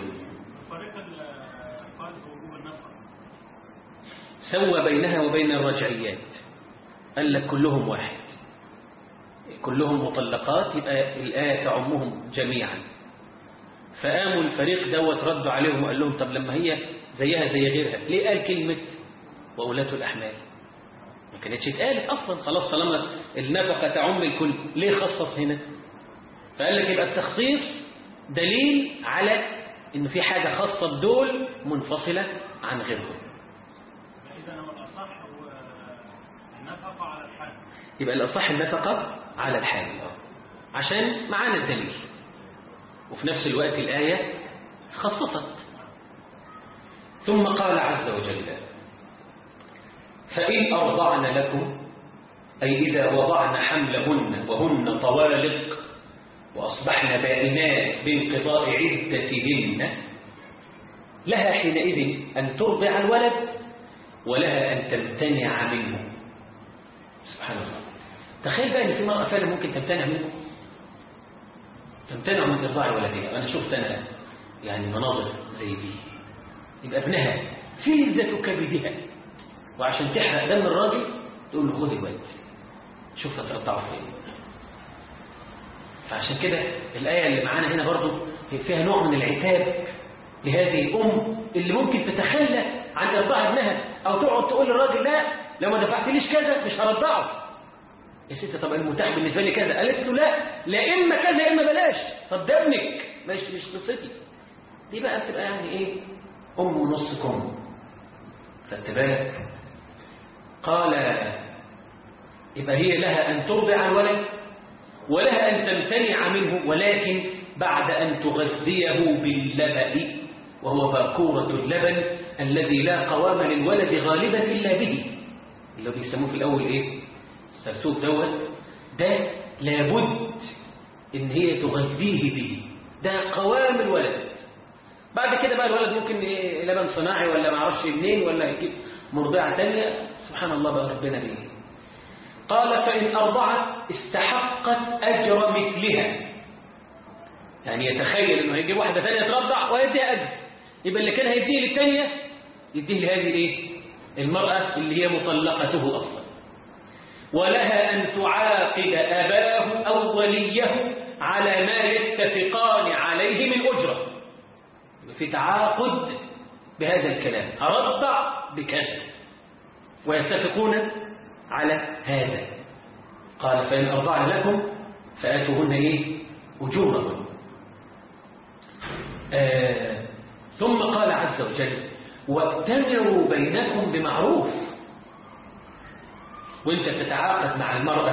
سوى بينها وبين الرجعيات، قال لك كلهم واحد، كلهم مطلقات، يبقى الآية تعمهم جميعا. فقاموا الفريق دوت ردوا عليهم وقال لهم طب لما هي زيها زي غيرها ليه قال كلمة وأولاة الأحمال؟ ما كانتش اتقالت أصلا، خلاص طالما النفقة تعم الكل ليه خصص هنا؟ فقال لك يبقى التخصيص دليل على إن في حاجة خاصة بدول منفصلة عن غيرهم. إذا هو الأصح هو النفقة على الحال، يبقى الأصح النفقة على الحال عشان معانا الدليل، وفي نفس الوقت الآية خصصت. ثم قال عز وجل فإن أرضعن لكم، أي إذا وضعن حملهن وهن طوالق وأصبحن بائنات بانقضاء عدتهن لها حينئذ أن ترضع الولد ولها أن تمتنع منه. سبحان الله، تخيل بقى ان في مرأة فعلا ممكن تمتنع منه، تمتنع من إرضاع ولدها. أنا شفت يعني مناظر زي دي، يبقى ابنها فلذة كبدها وعشان تحرق دم الراجل تقول له خذ الولد شوف هتقطعه فين. فعشان كده الآية اللي معانا هنا برضو فيها نوع من العتاب لهذه الأم اللي ممكن تتخلى عن إرضاع ابنها أو تقعد تقول للراجل لا لو ما دفعتليش كذا مش هرضعه. يا ستة طب المتاح بالنسبة لي كذا، قالت له لا إما كذا يا إما بلاش، طب ده ابنك مش قصتي. دي بقى بتبقى يعني أم ونص كم. خدت بالك؟ قال يبقى هي لها أن ترضع الولد ولها أن تمتنع منه، ولكن بعد أن تغذيه باللبن وهو باكورة اللبن الذي لا قوام للولد غالبا إلا به، اللي بيسموه في الأول إيه؟ السرسوب ده لابد إن هي تغذيه به، ده قوام الولد. بعد كده بقى الولد ممكن لبن صناعي ولا ما اعرفش منين ولا يجيب مرضعة تانية، سبحان الله بقى ربنا بيه. قال فإن أرضعت استحقت أجر مثلها، يعني يتخيل إنه هيجيب واحدة ثانية ترضع ويديها أجر، يبقى اللي كان هيديه للثانية يديه لهذه الإيه؟ المرأة اللي هي مطلقته أصلا. ولها أن تعاقد أباه أو وليه على ما يتفقان عليه من أجرة، في تعاقد بهذا الكلام، أرضع بكذا ويتفقون على هذا. قال فإن أرضعن لكم فآتوهن إيه؟ أجورهن. ثم قال عز وجل واتمروا بينكم بمعروف. وانت بتتعاقد مع المرأة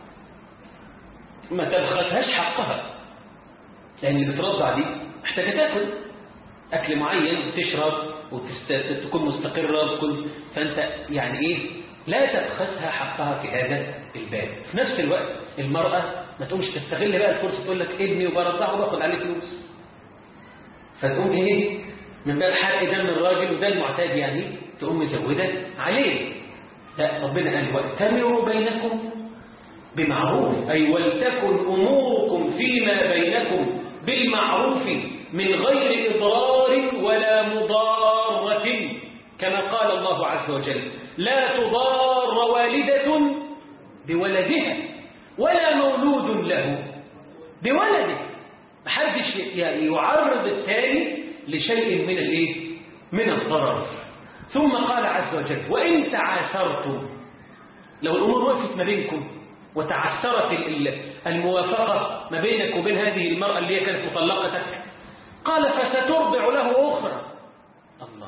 ما تبخسهاش حقها، لأن اللي بترضع دي محتاجة تاكل أكل معين وتشرب وتكون مستقرة، فأنت يعني إيه لا تبخسها حقها في هذا الباب. في نفس الوقت المرأة ما تقومش تستغل بقى الفرصة تقول لك ابني وبرضعه وباخد عليه فلوس، فتقوم إيه من باب حق دم الراجل وده المعتاد يعني تقوم مزودة عليه. لا، ربنا قال واتمروا بينكم بمعروف، أي ولتكن أموركم فيما بينكم بالمعروف من غير إضرار ولا مضارة، كما قال الله عز وجل لا تضار والدة بولدها ولا مولود له بولده. محدش يعرض الثاني لشيء من الايه من الضرر. ثم قال عز وجل وإن تعاثرتم، لو الأمور وقفت ما بينكم وتعثرت الموافقة ما بينك وبين هذه المرأة اللي هي كانت مطلقتك، قال فسترضع له أخرى. الله،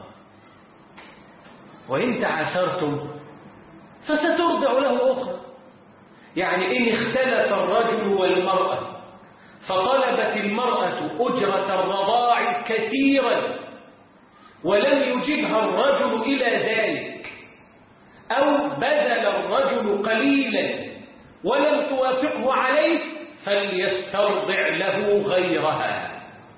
وإن تعاثرتم فسترضع له أخرى، يعني إن اختلف الرجل والمرأة فطلبت المرأة أجرة الرضاع كثيرا ولم يجبها الرجل إلى ذلك، أو بذل الرجل قليلا ولم توافقه عليه، فليسترضع له غيرها،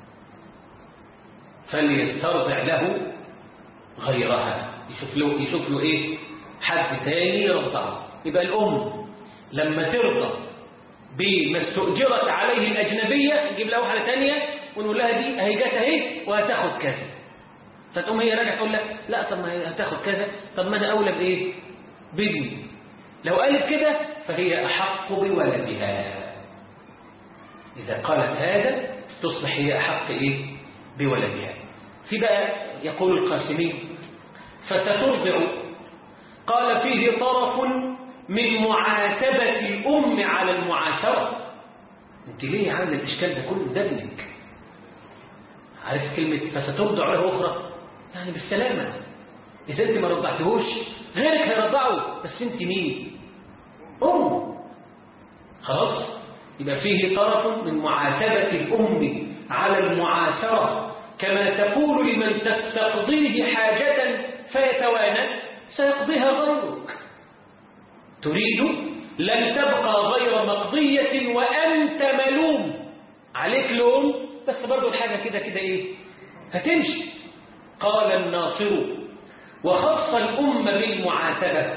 فليسترضع له غيرها، يشوف له ايه حد تاني يرضعه. يبقى الأم لما ترضى بما استؤجرت عليه الأجنبية نجيب لها واحدة تانية ونقول لها دي اهي جت اهي وهتاخد كذا، فتقوم هي راجعه تقول لك لا طب ما هي هتاخد كذا، طب ما انا اولى بايه بابني. لو قالت كده فهي احق بولدها، اذا قالت هذا تصبح هي احق ايه بولدها. في بقى يقول القاسمي فسترضع، قال فيه طرف من معاتبة الأم على المعاشرة. انت ليه عامل الاشكال ده كله؟ ده ابنك، عارف كلمة فسترضع له أخرى يعني بالسلامة، إذا أنت ما رضعتهوش غيرك هيرضعه، بس أنت مين؟ أم. خلاص، يبقى فيه طرف من معاتبة الأم على المعاشرة، كما تقول لمن تستقضيه حاجة فيتوانى سيقضيها غيرك، تريد لن تبقى غير مقضية وأنت ملوم، عليك لوم بس برضو الحاجة كده كده إيه هتمشي. قال الناصر وخص الأم بالمعاتبة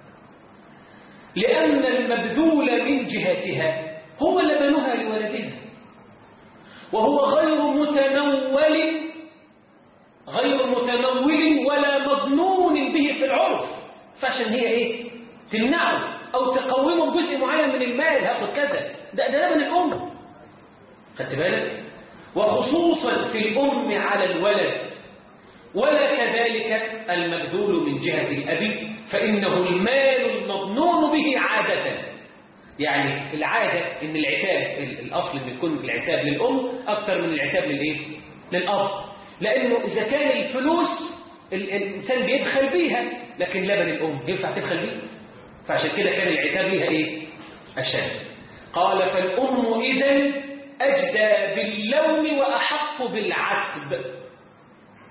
لأن المبذول من جهتها هو لبنها لولدها، وهو غير متمول ولا مظنون به في العرف، فعشان هي ايه تمنعه او تقومه بجزء معين من المال، هاخد كذا، ده لبن الام، خدت بالك؟ وخصوصا في الام على الولد، ولا كذلك المبذول من جهة الأب، فإنه المال المظنون به عادة. يعني العادة إن العتاب الأصل إن يكون العتاب للأم أكثر من العتاب للإيه؟ للأب، لأنه إذا كان الفلوس الإنسان بيدخل بيها، لكن لبن الأم ينفع تدخل بيه، فعشان كده كان العتاب ليها إيه؟ أشد. قال فالأم إذن أجدى باللوم وأحق بالعتب.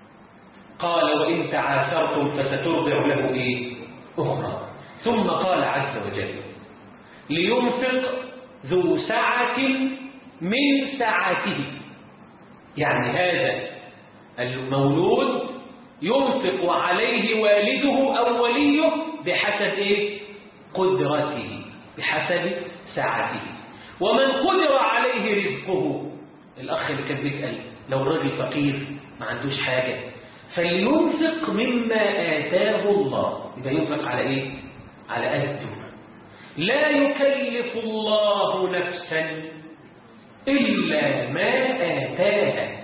قال وإن تعاثرتم فسترضع له إيه؟ أخرى. ثم قال عز وجل لينفق ذو سعة من سعته، يعني هذا المولود ينفق عليه والده أو وليه بحسب إيه؟ قدرته، بحسب سعته. ومن قدر عليه رزقه، الأخ اللي كان بيسأل لو الراجل فقير ما عندوش حاجة فلينفق مما آتاه الله، يبقى ينفق على إيه؟ على قده. لا يكلف الله نفسا إلا ما آتاها.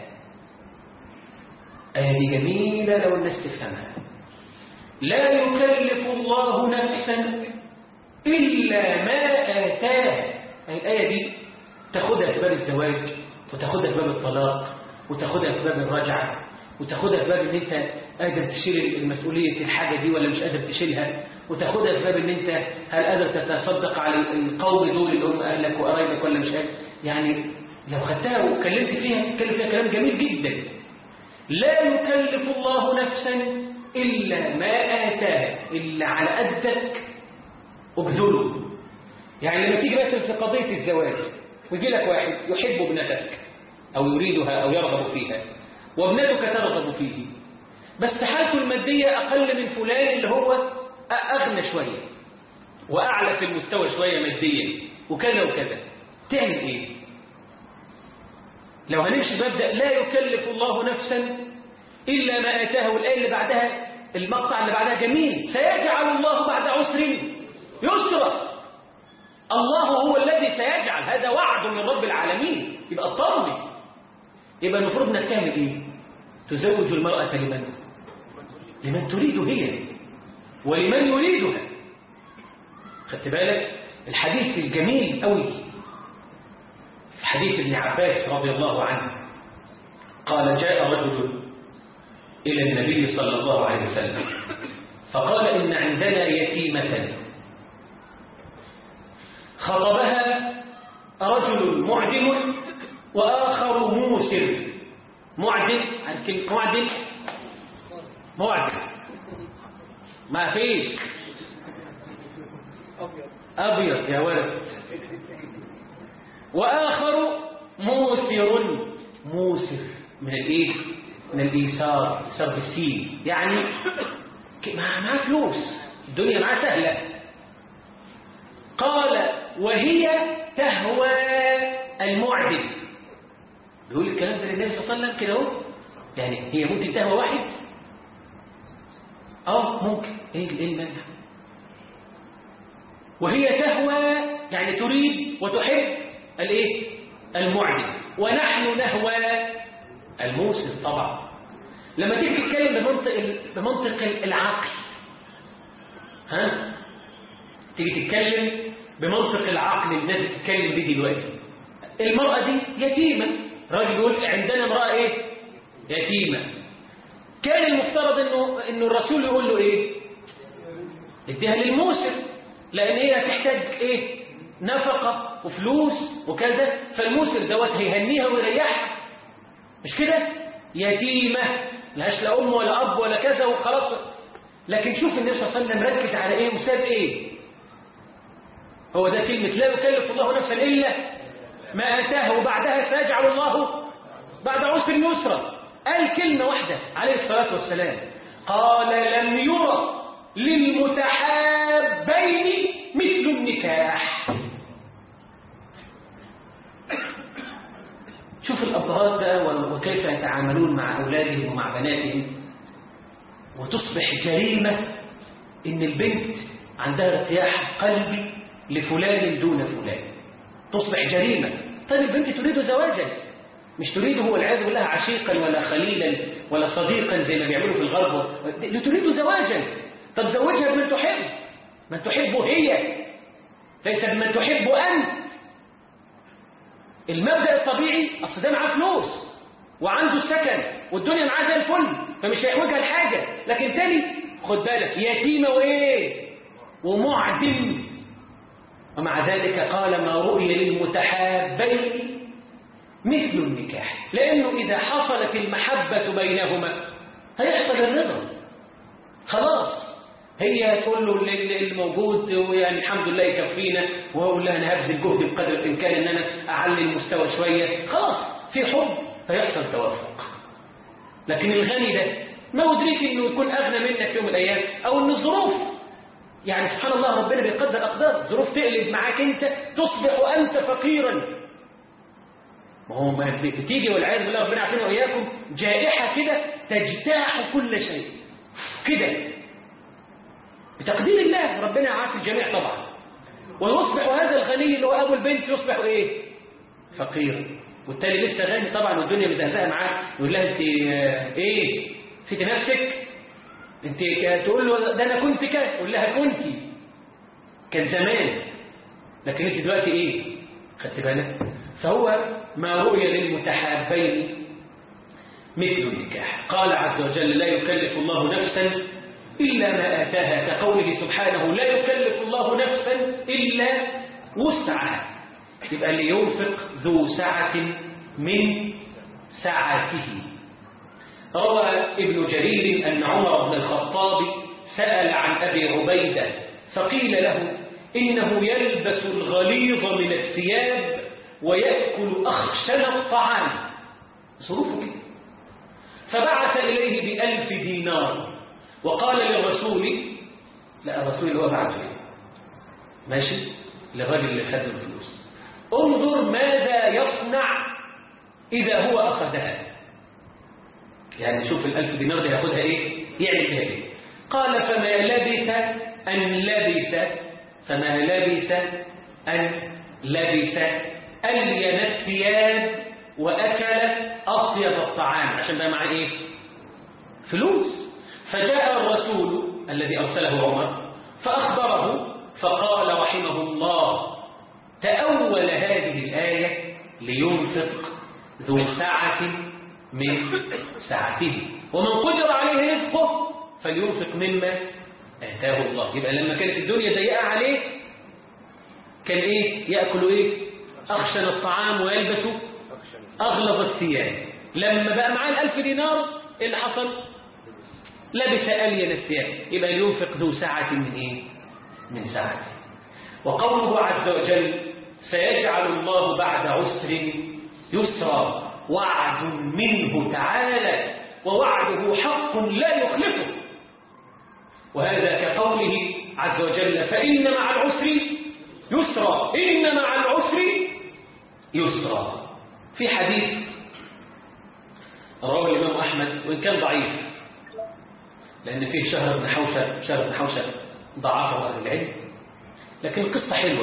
آية جميلة لو الناس تفهمها. لا يكلف الله نفسا إلا ما آتاها. الآية دي تاخدها في باب الزواج، وتاخدها في باب الطلاق، وتاخدها في باب الرجعة، وتاخدها في باب ان انت قادر تشيل المسؤولية الحاجة دي ولا مش قادر تشيلها، وتاخدها في باب ان انت هل قادر تتصدق على القوم دول اللي هم اهلك وقرايبك ولا مش قادر. يعني لو خدتها واتكلمت فيها تتكلم فيها كلام جميل جدا. لا يكلف الله نفسا إلا ما آتاها، إلا على قدك ابذله. يعني لما تيجي مثلا في قضية الزواج ويجي لك واحد يحب ابنتك أو يريدها أو يرغب فيها وابنتك ترغب فيه، بس حالته المادية أقل من فلان اللي هو أغنى شوية وأعلى في المستوى شوية ماديا وكذا وكذا، تعمل إيه؟ لو هنمشي مبدأ لا يكلف الله نفسا إلا ما آتاها، والآية اللي بعدها المقطع اللي بعدها جميل، سيجعل الله بعد عسر يسرا. الله هو الذي سيجعل، هذا وعد من رب العالمين. يبقى الطرد يبقى المفروض انك تعمل ايه؟ تزوج المرأة لمن تريد هي ولمن يريدها. خدت بالك؟ الحديث الجميل قوي في حديث ابن عباس رضي الله عنه قال جاء رجل إلى النبي صلى الله عليه وسلم فقال إن عندنا يتيمة خطبها رجل معدم وآخر موسر. معدم عن كلمة معدم ما فيش أبيض يا ولد، وآخر موسر من الإيه؟ من الإيثار، إيثار بالسين، يعني معاه فلوس، الدنيا معاه سهلة. قال وهي تهوى المعدم. بيقول الكلام ده للنبي صلى الله عليه وسلم كده اهو، يعني هي ممكن تهوى واحد؟ ممكن. ايه المانع؟ وهي تهوى يعني تريد وتحب الايه؟ المعدم، ونحن نهوى الموسر. طبعا لما تيجي تتكلم بمنطق العقل، تيجي تتكلم بمنطق العقل اللي الناس بتتكلم بيه دلوقتي، المرأة دي يتيمة، راجل يقول عندنا امرأة ايه؟ يتيمة. كان المفترض انه الرسول يقول له ايه؟ اديها للموسر، لان هي هتحتاج ايه؟ نفقة وفلوس وكذا، فالموسر دوت هيهنيها ويريحها، مش كده؟ يتيمة لهاش لا ام ولا اب ولا كذا وخلاص. لكن شوف النبي صلى الله عليه وسلم مركز على ايه وساب ايه؟ هو ده كلمة لا يكلف الله نفسا إلا ما آتاه، وبعدها سيجعل الله بعد عسر يسرا. قال كلمة واحدة عليه الصلاة والسلام، قال لم يرى للمتحابين مثل النكاح. شوف الأبهات ده وكيف يتعاملون مع أولادهم ومع بناتهم، وتصبح جريمة إن البنت عندها ارتياح قلبي لفلان دون فلان، تصبح جريمة. طيب البنت تريد زواجا، مش تريده والعياذ بالله عشيقا ولا خليلا ولا صديقا زي ما بيعملوا في الغرب، تريد زواجا. طب زوجها بمن تحب، من تحبه هي، ليس بمن تحبه أنت. المبدأ الطبيعي أصل ده معاه فلوس وعنده السكن والدنيا معاه زي الفل، فمش هيحوجها لحاجة. لكن تاني خد بالك، يتيمة وإيه؟ ومعدم. ومع ذلك قال ما رؤي للمتحابين مثل النكاح، لأنه إذا حصلت المحبة بينهما هيحصل الرضا. خلاص هي تقول له الموجود يعني الحمد لله يكفينا، وهو لا أنا هبذل جهدي بقدر الإمكان إن أنا أعلي المستوى شوية، خلاص في حب فيحصل توافق. لكن الغني ده ما أدريك إنه يكون أغنى منك في يوم من الأيام، أو إن الظروف يعني سبحان الله ربنا بيقدر أقدار، ظروف تقلب معاك أنت تصبح أنت فقيرا. ما هو ما بتيجي والعياذ بالله ربنا يعافينا وإياكم جائحة كده تجتاح كل شيء كده بتقدير الله، ربنا يعافي الجميع طبعا. ويصبح هذا الغني اللي هو أبو البنت يصبح إيه؟ فقير. والتالي لسه غني طبعا والدنيا مزهزهه معاه، يقول لها انت ايه نسيتي نفسك؟ انت تقول له ده انا كنت كده، يقول لها كنت كان زمان، لكن انت دلوقتي ايه؟ خدت بالك؟ فهو ما رؤي للمتحابين مثل النكاح. قال عز وجل لا يكلف الله نفسا إلا ما آتاها، كقوله سبحانه لا يكلف الله نفسا إلا وسعها. يبقى لينفق ذو سعة من سعته. روى ابن جرير أن عمر بن الخطاب سأل عن أبي عبيدة فقيل له إنه يلبس الغليظ من الثياب ويأكل أخشن الطعام، ظروفه كده. فبعث إليه ب1000 دينار وقال للرسول، لا الرسول اللي هو بعثه ماشي للراجل اللي خد الفلوس، انظر ماذا يصنع إذا هو أخذها. يعني شوف ال1000 دينار دي ياخدها إيه؟ يعمل فيها إيه؟ قال فما لبث أن لبث ألين الثياب وأكل أطيب الطعام، عشان بقى معاه إيه؟ فلوس. فجاء الرسول الذي أرسله عمر فأخبره فقال رحمه الله تأول هذه الآية لينفق ذو سعة من سعته ومن قدر عليه رزقه فلينفق مما آتاه الله. يبقى لما كانت الدنيا ضيقة عليه كان إيه؟ يأكل إيه؟ أخشن الطعام ويلبس أغلظ الثياب. لما بقى معاه 1000 دينار اللي حصل؟ لبس ألين الثياب. يبقى لينفق ذو سعة من إيه؟ من سعته. وقوله عز وجل سيجعل الله بعد عسر يسرا وعد منه تعالى ووعده حق لا يخلفه. وهذا كقوله عز وجل فإن مع العسر يسرا، إن مع العسر يسرا. في حديث رواه الإمام أحمد وإن كان ضعيف لأن فيه شهر بن حوشب ضعفه أهل العلم، لكن القصة حلوة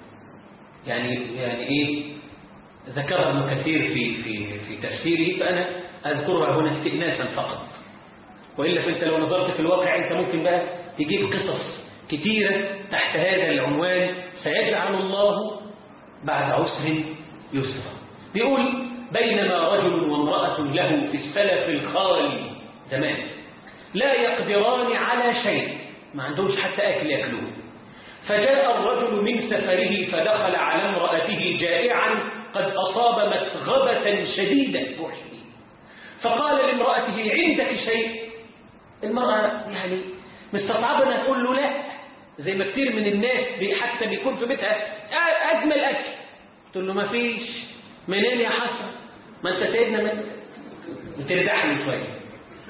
يعني إيه ذكرها ابن كثير في تفسيره، فأنا أذكرها هنا استئناسا فقط، وإلا فأنت لو نظرت في الواقع أنت ممكن بقى تجيب قصص كثيرة تحت هذا العنوان سيجعل الله بعد عسر يسرا. بيقول بينما رجل وامرأة له في السلف الخالي زمان لا يقدران على شيء، ما عندهمش حتى أكل يأكلوه، فجاء الرجل من سفره فدخل على امرأته جائعا قد أصاب مسغبة شديدة، فقال لامرأته عندك شيء؟ المرأة يعني مستصعبة أن تقول له لا، زي ما كتير من الناس حتى بيكون في بيتها أجمل أكل تقول له ما فيش. منين يا حسن؟ ما أنت سيدنا من تردح لي شوية.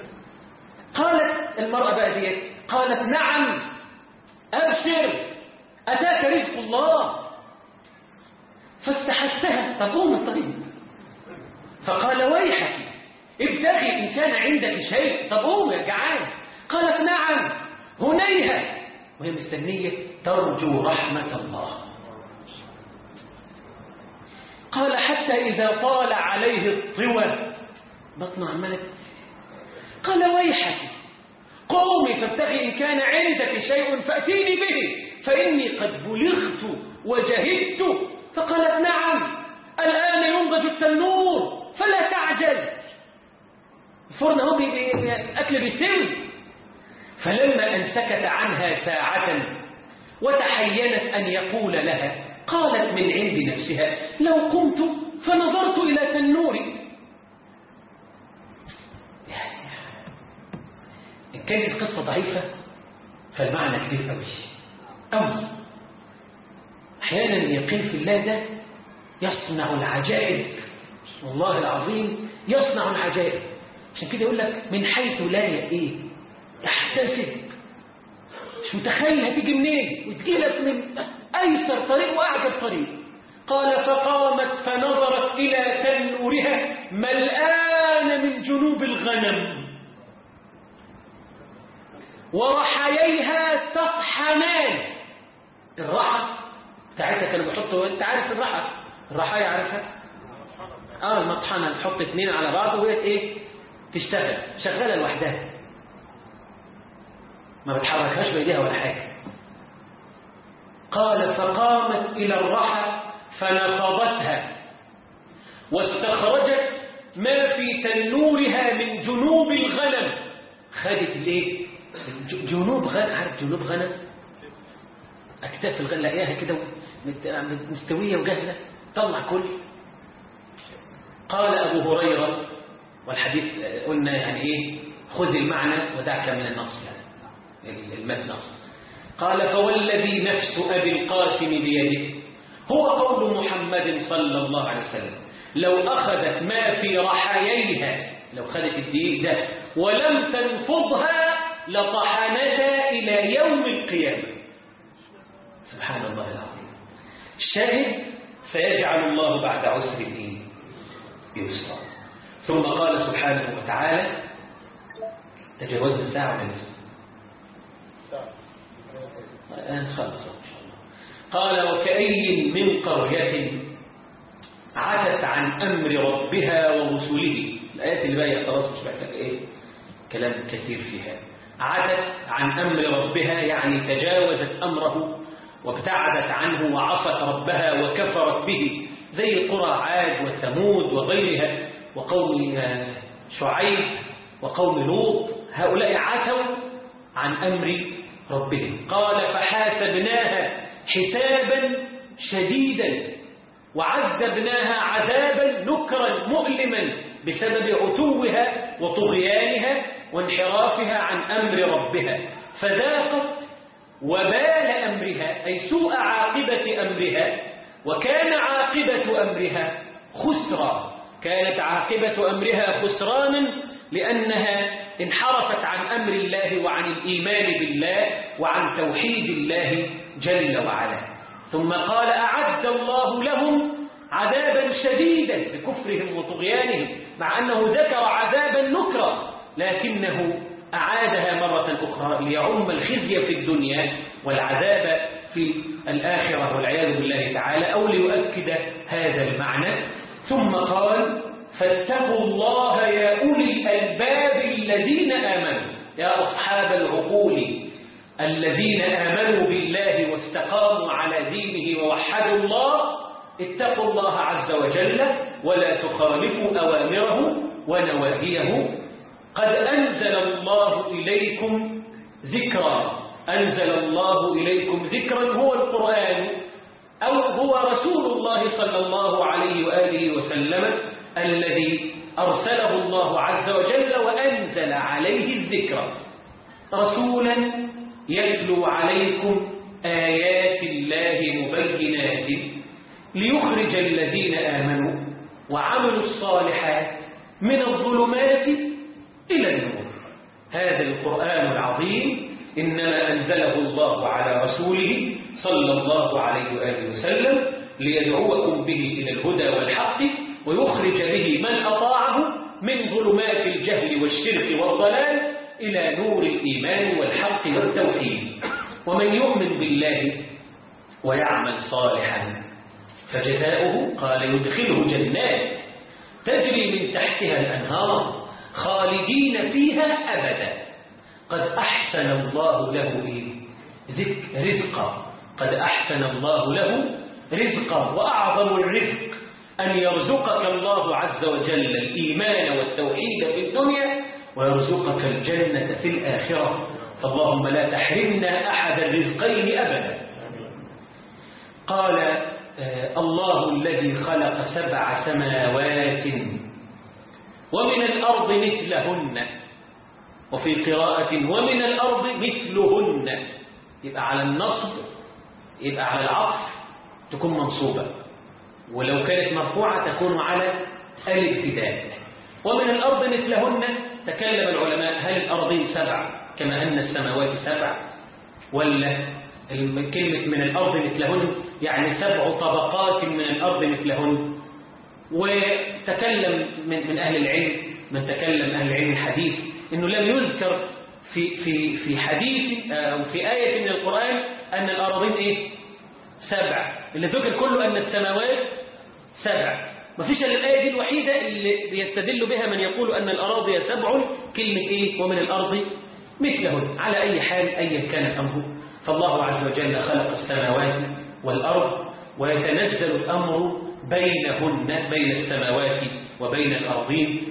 قالت المرأة بقى دي قالت نعم أبشر أتاك رزق الله. فاستحسها تقوم الطريق فقال ويحك ابتغي إن كان عندك شيء، تقوم يا جعان. قالت نعم هنيها، وهي مستنية ترجو رحمة الله. قال حتى إذا طال عليه الطوى بطنه عمالة قال ويحك قومي فابتغي إن كان عندك شيء فأتيني به فإني قد بلغت وجهدت. فقالت نعم الآن ينضج التنور فلا تعجل، الفرن هو أكل بيسوي. فلما أن سكت عنها ساعة وتحينت أن يقول لها قالت من عند نفسها لو قمت فنظرت إلى تنوري. إن كانت القصة ضعيفة فالمعنى كبير أوي. أحيانا اليقين في الله ده يصنع العجائب، والله العظيم يصنع العجائب. عشان كده يقول لك من حيث لا يحتسب، مش متخيل هتيجي منين، وتجيلك من أيسر طريق وأعجب طريق. قال فقامت فنظرت إلى تنورها ملآن من جنوب الغنم ورحييها تطحنان. الرحى بتاعتها كانوا بيحطوا، انت عارف الرحايا عارفها؟ المطحنة تحط 2 على بعض وهي تشتغل شغالة لوحدها، ما بتحركهاش بايديها ولا حاجة. قال فقامت إلى الرحى فنفضتها واستخرجت ما في تنورها من جنوب الغنم. خدت جنوب غنم، عارف جنوب غنم؟ أكتاف الغنم لاقيها كده مستوية وجاهزة، طلع كل. قال أبو هريرة، والحديث قلنا يعني خذ المعنى ودعك من النص، يعني المتن. قال فوالذي نفس أبي القاسم بيده هو قول محمد صلى الله عليه وسلم لو أخذت ما في رحييها، لو خدت الدقيق ده ولم تنفضها لطحنتها إلى يوم القيامة. سبحان الله العظيم. الشاهد فيجعل الله بعد عسر يسرا. ثم قال سبحانه وتعالى، تجاوزنا الساعة ولا لسه؟ الآن خلص إن شاء الله. قال وكأي من قرية عتت عن أمر ربها ورسله. الآيات اللي باقية خلاص مش محتاج كلام كثير فيها. عتت عن أمر ربها يعني تجاوزت أمره وابتعدت عنه وعصت ربها وكفرت به، زي قرى عاد وثمود وغيرها وقوم شعيب وقوم لوط. هؤلاء عتوا عن أمر ربهم. قال فحاسبناها حسابا شديدا وعذبناها عذابا نكرا مؤلما بسبب عتوها وطغيانها وانحرافها عن أمر ربها، فذاقت وبال أمرها أي سوء عاقبة أمرها، وكان عاقبة أمرها خسرا. كانت عاقبة أمرها خسرانا لأنها انحرفت عن أمر الله وعن الإيمان بالله وعن توحيد الله جل وعلا. ثم قال أعد الله لهم عذابا شديدا بكفرهم وطغيانهم، مع أنه ذكر عذابا نكرا لكنه أعادها مرة أخرى ليعم الخزي في الدنيا والعذاب في الآخرة والعياذ بالله تعالى، أو ليؤكد هذا المعنى. ثم قال فاتقوا الله يا أولي الألباب الذين آمنوا، يا أصحاب العقول الذين آمنوا بالله واستقاموا على دينه ووحدوا الله، اتقوا الله عز وجل ولا تخالفوا أوامره ونواهيه. قد أنزل الله إليكم ذكرا، أنزل الله إليكم ذكرا هو القرآن أو هو رسول الله صلى الله عليه وآله وسلم الذي أرسله الله عز وجل وأنزل عليه الذكر، رسولا يتلو عليكم آيات الله مبينات ليخرج الذين آمنوا وعملوا الصالحات من الظلمات إلى النور. هذا القرآن العظيم إنما أنزله الله على رسوله صلى الله عليه وآله وسلم ليدعوكم به إلى الهدى والحق ويخرج به من أطاعه من ظلمات الجهل والشرك والضلال إلى نور الإيمان والحق والتوحيد. ومن يؤمن بالله ويعمل صالحا فجزاؤه قال يدخله جنات تجري من تحتها الأنهار خالدين فيها أبدا. قد أحسن الله له رزقا، قد أحسن الله له رزقا. وأعظم الرزق أن يرزقك الله عز وجل الإيمان والتوحيد في الدنيا ويرزقك الجنة في الآخرة، فاللهم لا تحرمنا أحد الرزقين أبدا. قال الله الذي خلق 7 سماوات ومن الأرض مثلهن وفي قراءة ومن الأرض مثلهن، يبقى على النصب، يبقى على العطف تكون منصوبة، ولو كانت مرفوعة تكون على الابتداء. ومن الأرض مثلهن، تكلم العلماء هل الأرضين 7 كما أن السماوات 7، ولا كلمة من الأرض مثلهن يعني 7 طبقات من الأرض مثلهن. وتكلم من أهل العلم، من تكلم أهل العلم الحديث، إنه لم يذكر في حديث أو في آية من القرآن أن الأراضين إيه؟ 7. اللي ذكر كله أن السماوات 7. ما فيش إلا الآية دي الوحيدة اللي يستدل بها من يقول أن الأراضي 7 كلمة إيه؟ ومن الأرض مثلهن. على أي حال أيا كان الأمر، فالله عز وجل خلق السماوات والأرض، ويتنزل الأمر بينهن، بين السماوات وبين الأرضين،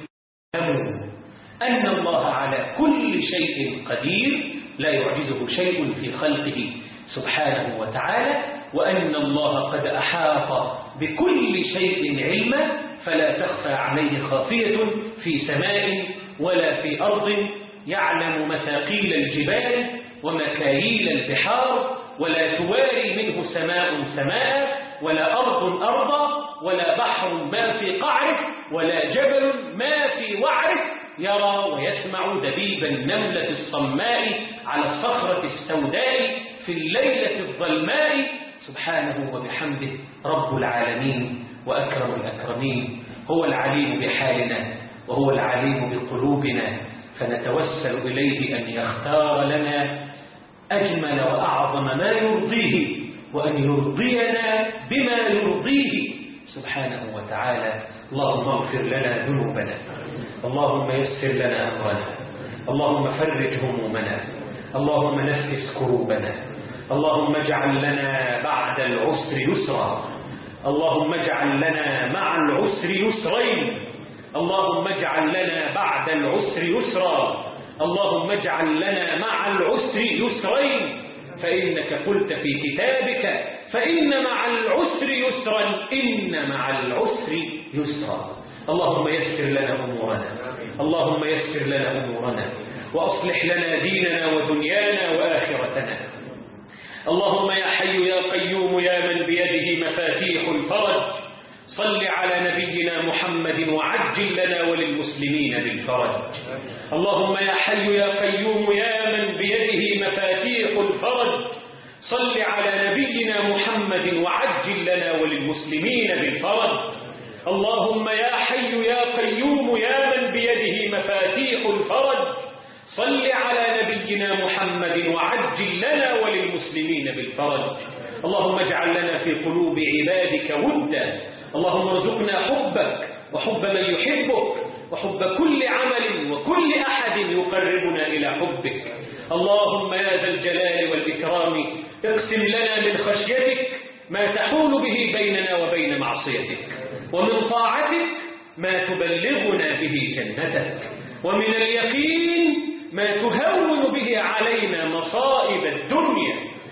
أن الله على كل شيء قدير، لا يعجزه شيء في خلقه سبحانه وتعالى، وأن الله قد أحاط بكل شيء علما، فلا تخفى عليه خافية في سماء ولا في أرض، يعلم مثاقيل الجبال ومكاييل البحار، ولا تواري منه سماء سماء، ولا أرض أرضا، ولا بحر ما في قعره، ولا جبل ما في وعره، يرى ويسمع دبيب النملة الصماء على الصخرة السوداء في الليلة الظلماء، سبحانه وبحمده رب العالمين وأكرم الأكرمين. هو العليم بحالنا وهو العليم بقلوبنا، فنتوسل إليه أن يختار لنا أجمل وأعظم ما يرضيه، وأن يرضينا بما يرضيه سبحانه وتعالى. اللهم اغفر لنا ذنوبنا، اللهم يسر لنا أمرنا، اللهم فرج همومنا، اللهم نفس كروبنا، اللهم اجعل لنا بعد العسر يسرا، اللهم اجعل لنا مع العسر يسرين، اللهم اجعل لنا بعد العسر يسرا، اللهم اجعل لنا مع العسر يسرين، فإنك قلت في كتابك فإن مع العسر يسرا، إن مع العسر يسرا. اللهم يسر لنا أمورنا، اللهم يسر لنا أمورنا، وأصلح لنا ديننا ودنيانا وآخرتنا. اللهم يا حي يا قيوم يا من بيده مفاتيح الفرج، صل على نبينا محمد وعجل لنا وللمسلمين بالفرج. اللهم يا حي يا قيوم يا من بيده مفاتيح الفرج، صل على نبينا محمد وعجل لنا وللمسلمين بالفرج. اللهم يا حي يا قيوم يا من بيده مفاتيح الفرج، صل على نبينا محمد وعجل لنا وللمسلمين بالفرج. اللهم اجعل لنا في قلوب عبادك ودا، اللهم ارزقنا حبك وحب من يحبك وحب كل عمل وكل أحد يقربنا إلى حبك. اللهم يا ذا الجلال والإكرام اقسم لنا من خشيتك ما تحول به بيننا وبين معصيتك، ومن طاعتك ما تبلغنا به جنتك، ومن اليقين ما تهون به علينا مصائب الدنيا،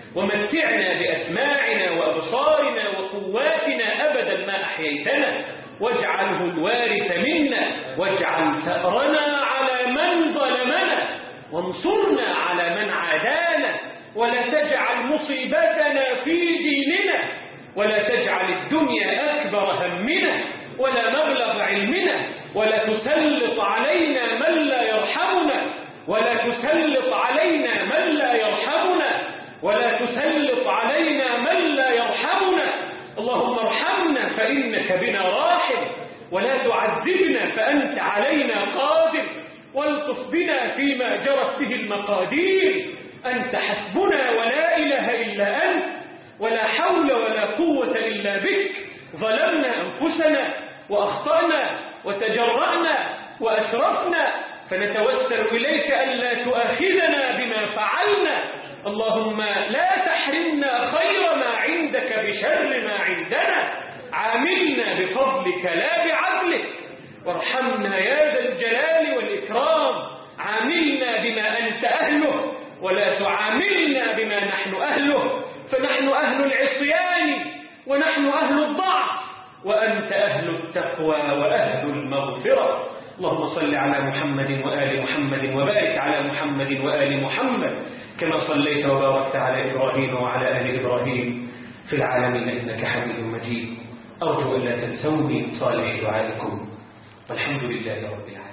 ومتعنا بأسماعنا وأبصارنا وقواتنا أبدا ما أحييتنا، واجعله الوارث منا، واجعل ثأرنا على من ظلمنا، وانصرنا على من عادانا، ولا تجعل مصيبتنا في ديننا، ولا تجعل الدنيا أكبر همنا ولا مبلغ علمنا، ولا تسلط علينا من لا يرحمنا، ولا تسلط علينا من لا يرحمنا، ولا تسلط علينا من لا يرحمنا. اللهم ارحمنا فإنك بنا راحم، ولا تعذبنا فأنت علينا قادر، والطف بنا فيما جرت به المقادير. أنت حسبنا ولا إله إلا أنت، ولا حول ولا قوة إلا بك. ظلمنا أنفسنا وأخطأنا وتجرأنا وأسرفنا، فنتوسل إليك ألا تؤاخذنا بما فعلنا. اللهم لا تحرمنا خير ما عندك بشر ما عندنا، عاملنا بفضلك لا بعدلك، وارحمنا يا ذا الجلال والإكرام، عاملنا بما أنت أهله ولا تعاملنا بما نحن أهله، فنحن أهل العصيان ونحن أهل الضعف، وأنت أهل التقوى وأهل المغفرة. اللهم اللهم صل على محمد وآل محمد وبارك على محمد وآل محمد كما صليت وباركت على إبراهيم وعلى آل إبراهيم في العالمين إنك حميد مجيد. أرجو أن لا تنسوني من صالح دعائكم والحمد لله رب العالمين.